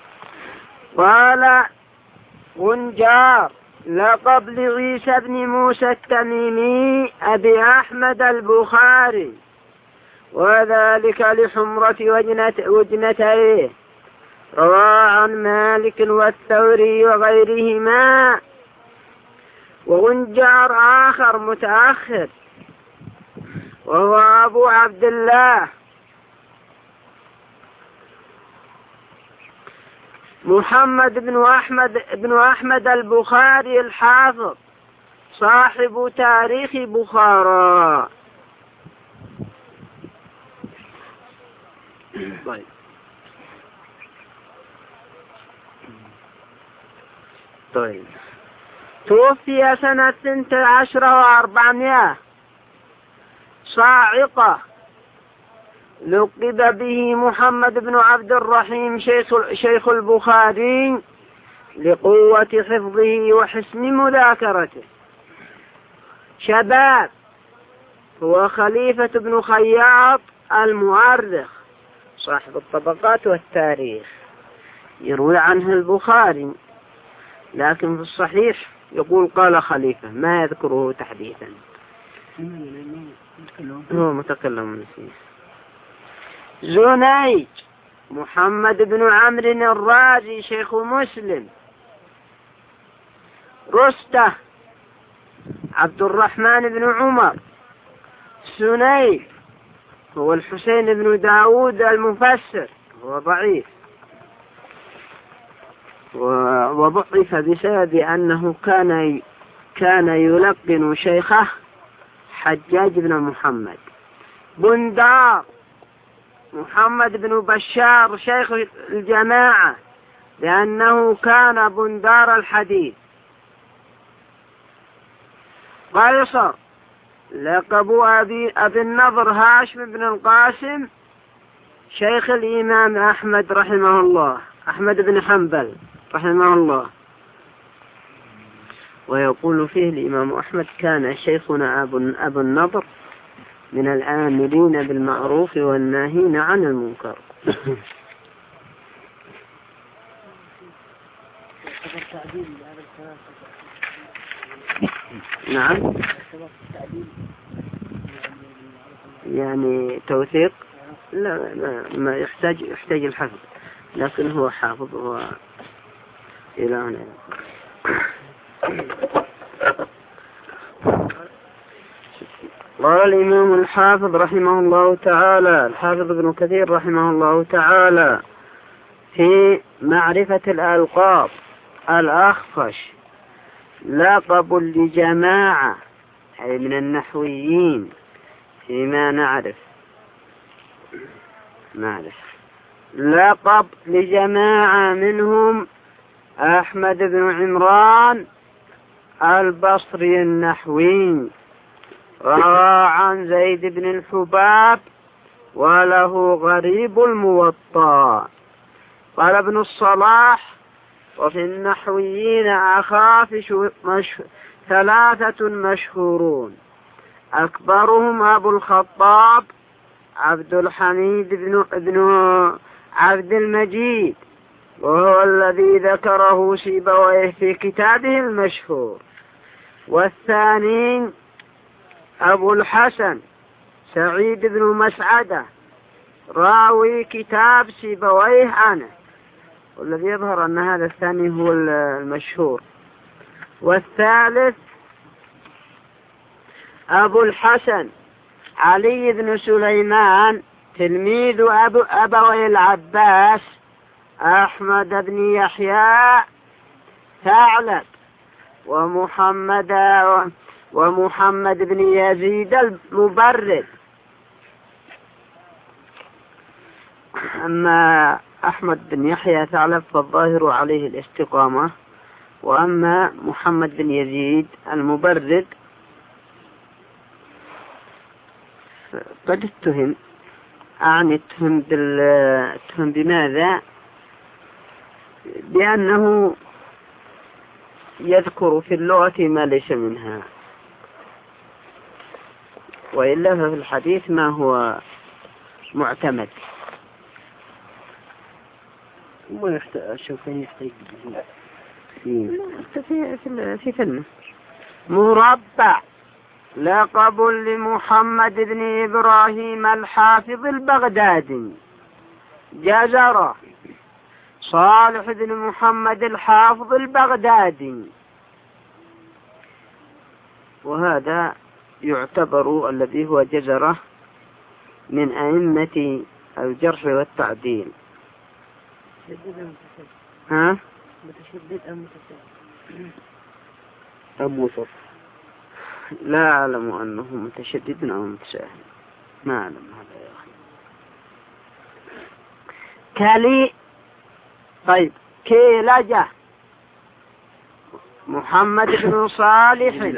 قال غنجار لقب لعيسى بن موسى التميمي أبي أحمد البخاري، وذلك لحمرة وجنتيه، روى عن مالك والثوري وغيرهما. وغنجار آخر متأخر وهو أبو عبد الله محمد بن أحمد البخاري الحافظ صاحب تاريخ بخارى. طيب. توفي سنة 12 و400 صاعقة، لقب به محمد بن عبد الرحيم شيخ البخاري لقوة حفظه وحسن مذاكرته. شباب هو خليفة بن خياط المؤرخ صاحب الطبقات والتاريخ، يروي عنه البخاري، لكن في الصحيح يقول قال خليفة، ما يذكره تحديثا، هو متكلم نسيه. زنيج محمد بن عمرو الرازي شيخ مسلم. رستة عبد الرحمن بن عمر. سنيف هو الحسين بن داود المفسر، هو ضعيف، وضعف بسبب أنه كان يلقن شيخه حجاج بن محمد. بندار محمد بن بشار شيخ الجماعة، لأنه كان بندار الحديث. قيصر لقب أبي النضر هاشم بن القاسم شيخ الإمام أحمد رحمه الله، أحمد بن حنبل رحمه الله. ويقول فيه الإمام أحمد: كان شيخنا أبو النضر من الآمرين بالمعروف والناهين عن المنكر. نعم، يعني توثيق لا ما يحتاج الحفظ، لكن هو حافظ هو إلى هنا. قال الإمام الحافظ رحمه الله تعالى، الحافظ ابن كثير رحمه الله تعالى في معرفة الألقاب: الأخفش لقب لجماعة أي من النحويين فيما نعرف لقب لجماعة منهم أحمد بن عمران البصري النحوي، روى عن زيد بن الحباب وله غريب الموطأ. قال ابن الصلاح: وفي النحويين أخافش ثلاثة مشهورون، أكبرهم أبو الخطاب عبد الحميد بن عبد المجيد، وهو الذي ذكره سيبويه في كتابه المشهور. والثاني أبو الحسن سعيد بن مسعدة راوي كتاب سيبويه عنه، والذي يظهر أن هذا الثاني هو المشهور. والثالث أبو الحسن علي بن سليمان تلميذ أبوي العباس أحمد بن يحيى ثعلب ومحمد بن يزيد المبرد. أما أحمد بن يحيى ثعلب فالظاهر عليه الاستقامة، وأما محمد بن يزيد المبرد قد اتهم، اتهم بماذا؟ بأنه يذكر في اللغة ما ليس منها، وإلا ففي الحديث ما هو معتمد. ما الشوكاني يحتاج في فيلم مربع لقب لمحمد بن إبراهيم الحافظ البغدادي، جزرة صالح بن محمد الحافظ البغدادي. وهذا يعتبر الذي هو جزرة من أئمة الجرح والتعديل. ها؟ متشدد أم متساهل؟ أم وسط؟ لا أعلم أنه متشدد أو متساهل، ما أعلم هذا يا أخي. كالي طيب كيلجة محمد بن صالح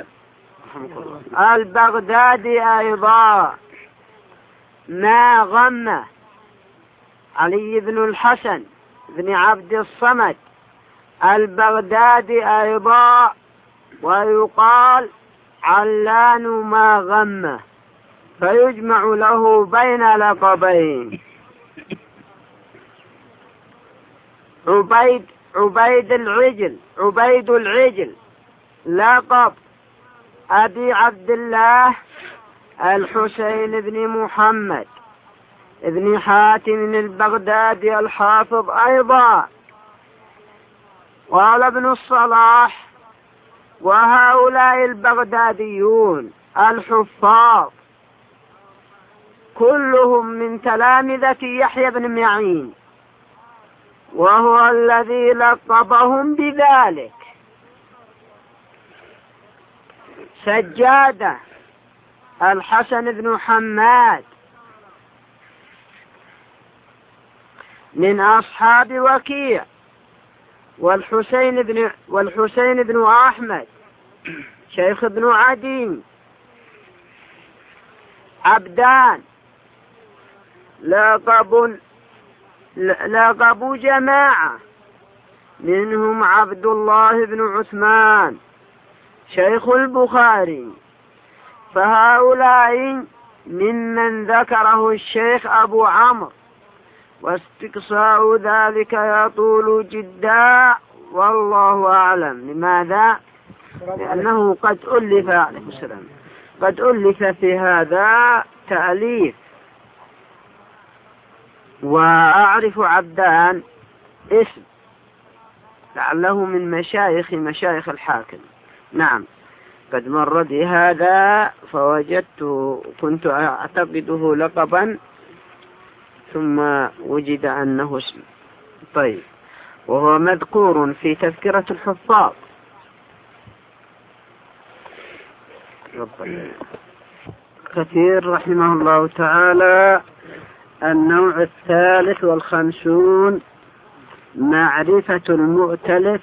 البغدادي أيضا. ما غمة علي بن الحسن بن عبد الصمد البغدادي أيضا، ويقال علان ما غمه، فيجمع له بين لقبين. عبيد العجل لقب أبي عبد الله الحسين بن محمد ابن حاتم البغدادي الحافظ أيضا. قال ابن الصلاح: وهؤلاء البغداديون الحفاظ كلهم من تلامذة يحيى بن معين، وهو الذي لقبهم بذلك. سجادة الحسن بن حماد من أصحاب وكيع، والحسين بن أحمد شيخ ابن عدي. عبدان لقبوا جماعة منهم عبد الله بن عثمان شيخ البخاري، فهؤلاء ممن ذكره الشيخ أبو عمرو، واستقصاء ذلك يطول جدا والله أعلم. لماذا؟ لأنه قد ألف عليه السلام قد ألف في هذا تأليف. وأعرف عبدان اسم لعله من مشايخ الحاكم. نعم قد مر بهذا كنت أعتقده لقبا ثم وجد أنه اسم. طيب وهو مذكور في تذكرة الحفاظ. كثير رحمه الله تعالى. النوع 53 معرفة المؤتلف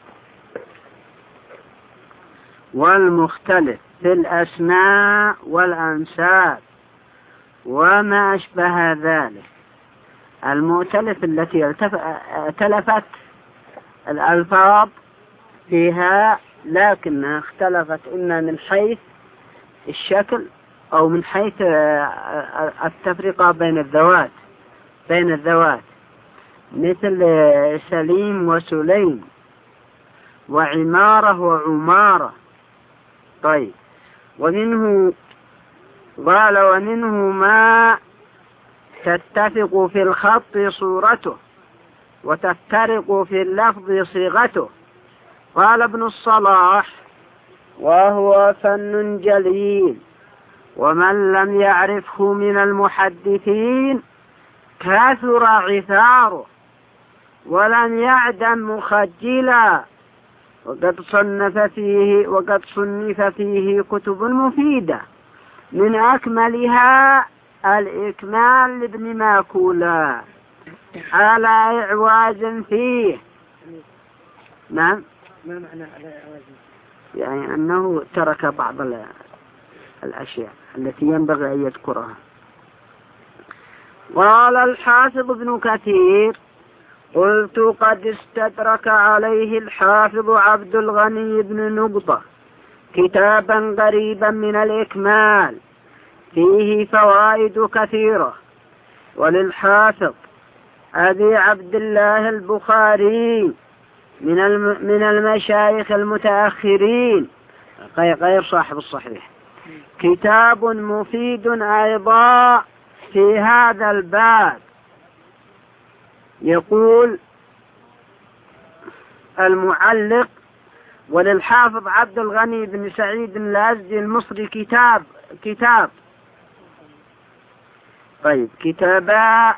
والمختلف في الأسماء والأنساب وما أشبه ذلك. المؤتلف التي اتلفت الألفاظ فيها لكنها اختلفت إما من حيث الشكل أو من حيث التفرقة بين الذوات مثل سليم وسليم وعمارة وعمارة. طيب ومنه ما تتفق في الخط صورته وتفترق في اللفظ صيغته. قال ابن الصلاح وهو فن جليل ومن لم يعرفه من المحدثين كثر عثاره ولم يعدم مخجلا. وقد صنف فيه كتب مفيدة من أكملها الإكمال لابن ماكولا على إعواز فيه. نعم ما معنى على إعواز؟ يعني أنه ترك بعض الأشياء التي ينبغي أن يذكرها. قال الحافظ ابن كثير قلت قد استدرك عليه الحافظ عبد الغني بن نقطة كتابا قريبا من الإكمال فيه فوائد كثيرة. وللحافظ أبي عبد الله البخاري من المشايخ المتأخرين غير صاحب الصحيح كتاب مفيد أيضا في هذا الباب. يقول المعلق وللحافظ عبد الغني بن سعيد الأزدي المصري كتاب طيب كتابا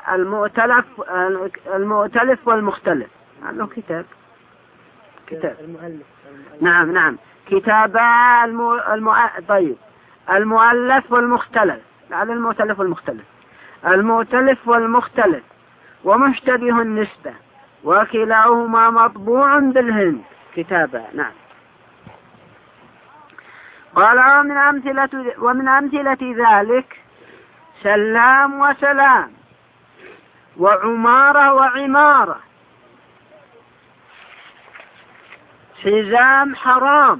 المؤتلف والمختلف. عنه كتاب المؤلف. نعم كتابا طيب المؤلف والمختلف على المؤتلف والمختلف ومشتبه النسبة وكلاهما مطبوع بالهند كتابا. نعم قال ومن أمثلة ذلك سلام وسلام وعمارة وعمارة حزام حرام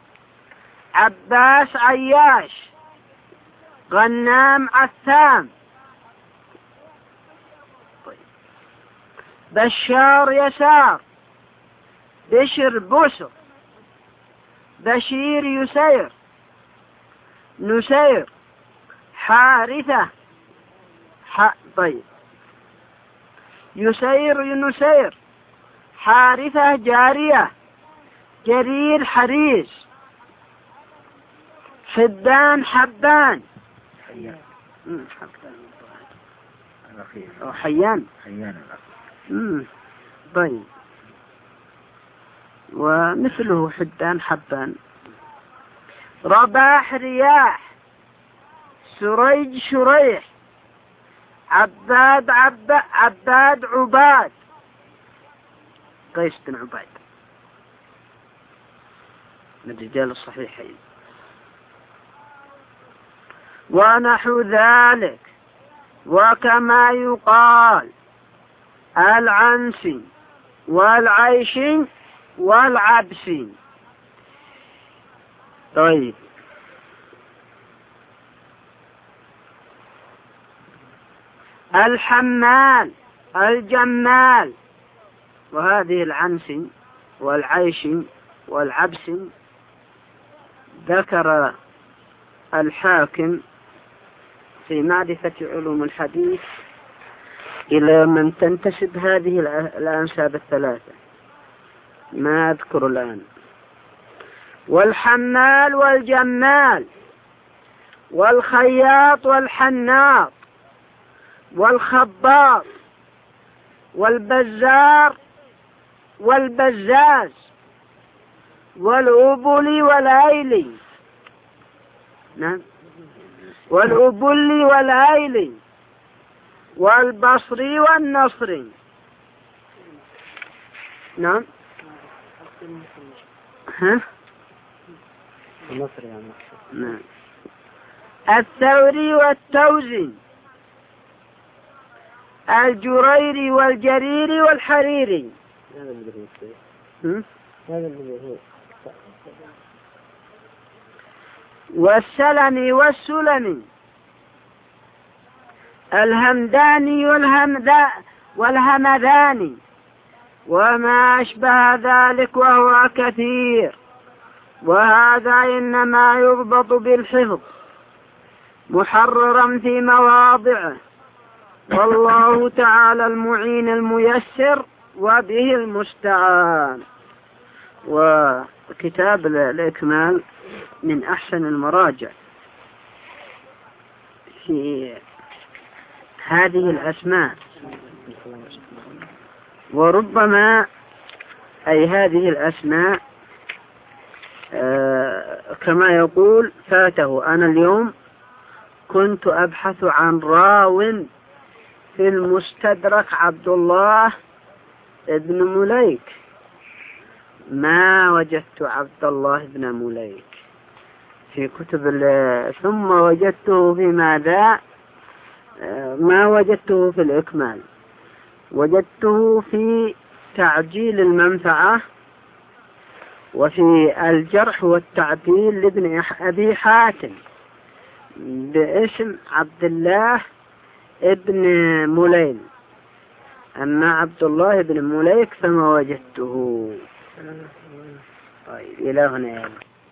عباس عياش غنام عثام بشار يسار بشر بوسر بشير يسير نسير حارثة طيب يسير نسير حارثة جارية جرير حريس حدان حبان حيان طيب ومثله حدان حبان رباح رياح سريج شريح عباد عباد قيس بن عباد من رجال الصحيحين ونحو ذلك. وكما يقال العنسي والعيشي والعبسي. طيب الحمال الجمال. وهذه العنسي والعيش والعبس ذكر الحاكم في معرفة علوم الحديث إلى من تنتسب هذه الأنساب الثلاثة، ما أذكر الآن. والحمال والجمال والخياط والحناط والخباط والبزار والبزاز والأبل والأيل، نعم، والأبل والأيل والبصري والنصري، نعم، ها؟ النصر يعني. نعم. الثوري والتوزي، الجريري والجريري والحريري، هذا اللي هو والسلمي والسلمي، الهمداني والهمداني، وما أشبه ذلك وهو كثير. وهذا إنما يضبط بالحفظ محررا في مواضعه، والله تعالى المعين الميسر وبه المستعان. وكتاب الإكمال من أحسن المراجع في هذه الأسماء، وربما أي هذه الأسماء كما يقول فاته. أنا اليوم كنت أبحث عن راو في المستدرك عبد الله ابن مليك، ما وجدت عبد الله ابن مليك في كتب ثم وجدته في ماذا؟ ما وجدته في الإكمال، وجدته في تعجيل المنفعة وفي الجرح والتعديل لابن أبي حاتم باسم عبد الله ابن مليل. أما عبد الله ابن مليك فما وجدته. طيب إلى هنا يعني.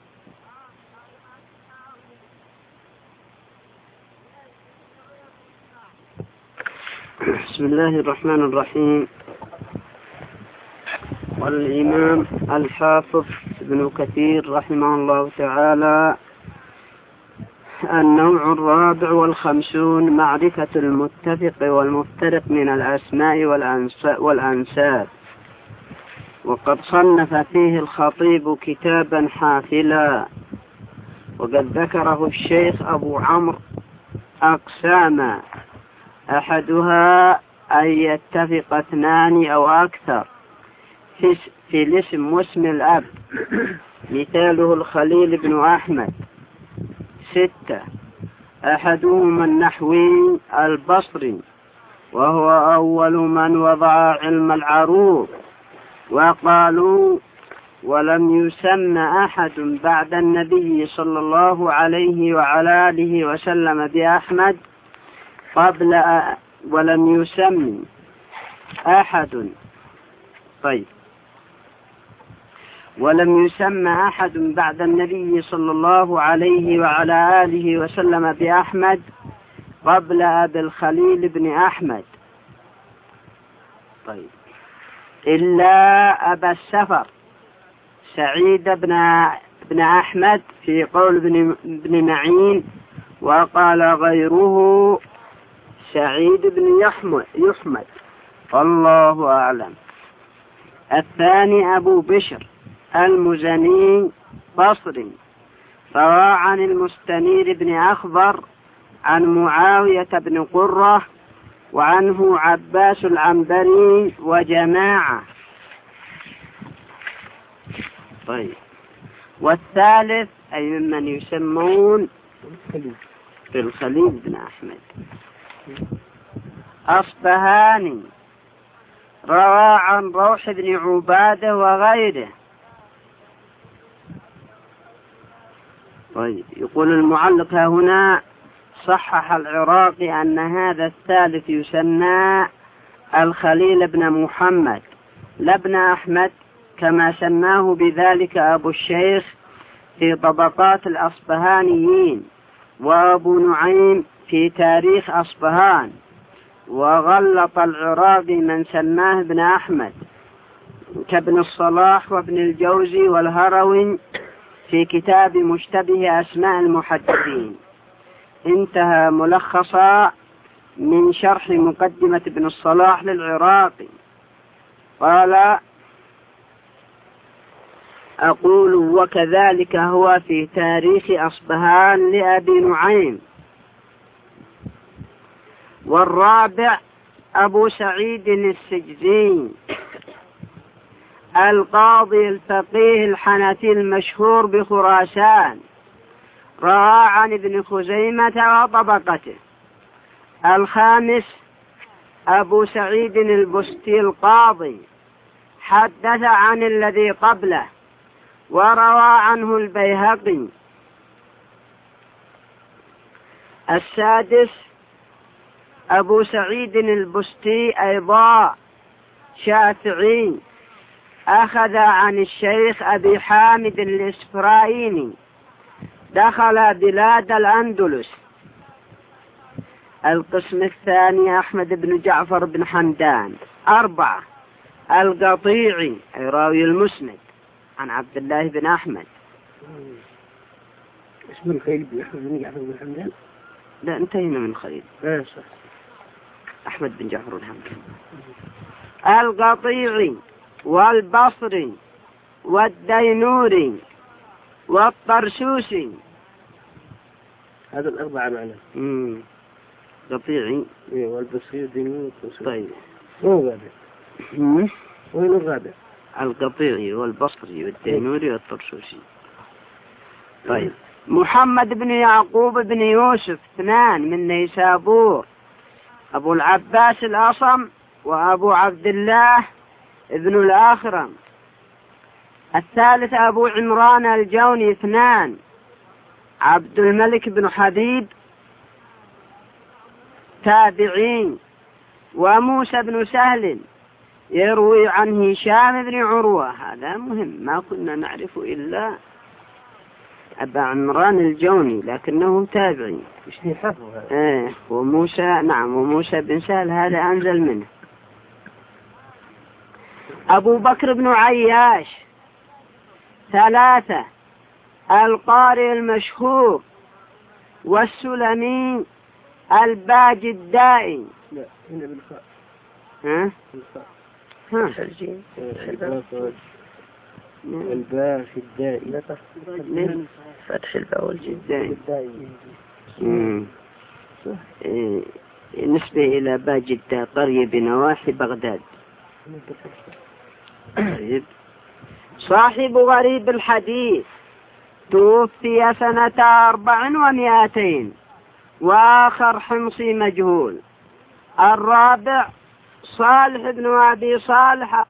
بسم الله الرحمن الرحيم. والإمام الحافظ ابن كثير رحمه الله تعالى: النوع 54 معرفة المتفق والمفترق من الأسماء والأنساب. وقد صنف فيه الخطيب كتابا حافلا، وقد ذكره الشيخ أبو عمرو أقساما، أحدها أن يتفق 2 أو أكثر في الاسم واسم الأب، مثاله الخليل بن أحمد. 6 أحدهما النحوي البصري، وهو أول من وضع علم العروض. وقالوا: ولم يسم أحد بعد النبي صلى الله عليه وعلى آله وسلم بأحمد قبل ولم يسم أحد. طيب، ولم يسم أحد بعد النبي صلى الله عليه وعلى آله وسلم بأحمد قبل أبي الخليل بن أحمد. طيب، إلا أبا السفر سعيد بن أحمد في قول ابن معين، وقال غيره سعيد بن يحمد، والله أعلم. الثاني أبو بشر المزني بصري، روى عن المستنير بن أخضر عن معاوية بن قرة، وعنه عباس العنبري وجماعة. طيب، والثالث أي ممن يسمون بالخليل بن أحمد أصبهاني، روى عن روح بن عبادة وغيره. طيب، يقول المعلق هنا: صحح العراقي أن هذا الثالث يسمى الخليل بن محمد لا ابن أحمد كما سماه بذلك أبو الشيخ في طبقات الأصبهانيين، وأبو نعيم في تاريخ أصبهان، وغلط العراقي من سماه ابن أحمد كابن الصلاح وابن الجوزي والهروي في كتاب مشتبه أسماء المحدثين. انتهى ملخصا من شرح مقدمة ابن الصلاح للعراقي. قال: أقول: وكذلك هو في تاريخ أصبهان لأبي نعيم. والرابع أبو سعيد السجزي القاضي الفقيه الحنفي المشهور بخراسان، روى عن ابن خزيمة وطبقته. الخامس أبو سعيد البستي القاضي، حدث عن الذي قبله وروى عنه البيهقي. السادس أبو سعيد البستي أيضا شافعي، أخذ عن الشيخ أبي حامد الإسفرايني، دخل بلاد الأندلس. القسم الثاني أحمد بن جعفر بن حمدان. 4 القطيعي أي راوي المسند عن عبد الله بن أحمد. اسم الخليل أحمد بن جعفر بن حمدان. لا، انتهينا من خليل. صح. أحمد بن جعفر بن حمدان. القطيعي والبصري والدينوري والطرسوسي. هذا الأربعة معنا. قطيعي والبصري والدينوري والطرسوسي. طيب، وين الرابع؟ وين الرابع؟ القطيعي والبصري والدينوري والطرسوسي. طيب، محمد بن يعقوب بن يوسف 2 من نيسابور، أبو العباس الأصم وأبو عبد الله ابن الآخرم. الثالث أبو عمران الجوني 2 عبد الملك بن حبيب تابعين. وموسى بن سهل يروي عن هشام بن عروة. هذا مهم، ما كنا نعرف إلا أبا عمران الجوني لكنه تابعي. وموسى وموسى بن سهل هذا أنزل منه. أبو بكر بن عياش 3 القارئ المشهور، والسلمي الباجدائي. لا، هنا بالخاء. الباجدائي. فتح الباء والجدائي. نسبة إلى باجدة، قرية بنواحي بغداد. صاحب غريب الحديث، توفي سنة 400 وآخر حمصي مجهول. الرابع صالح بن أبي صالح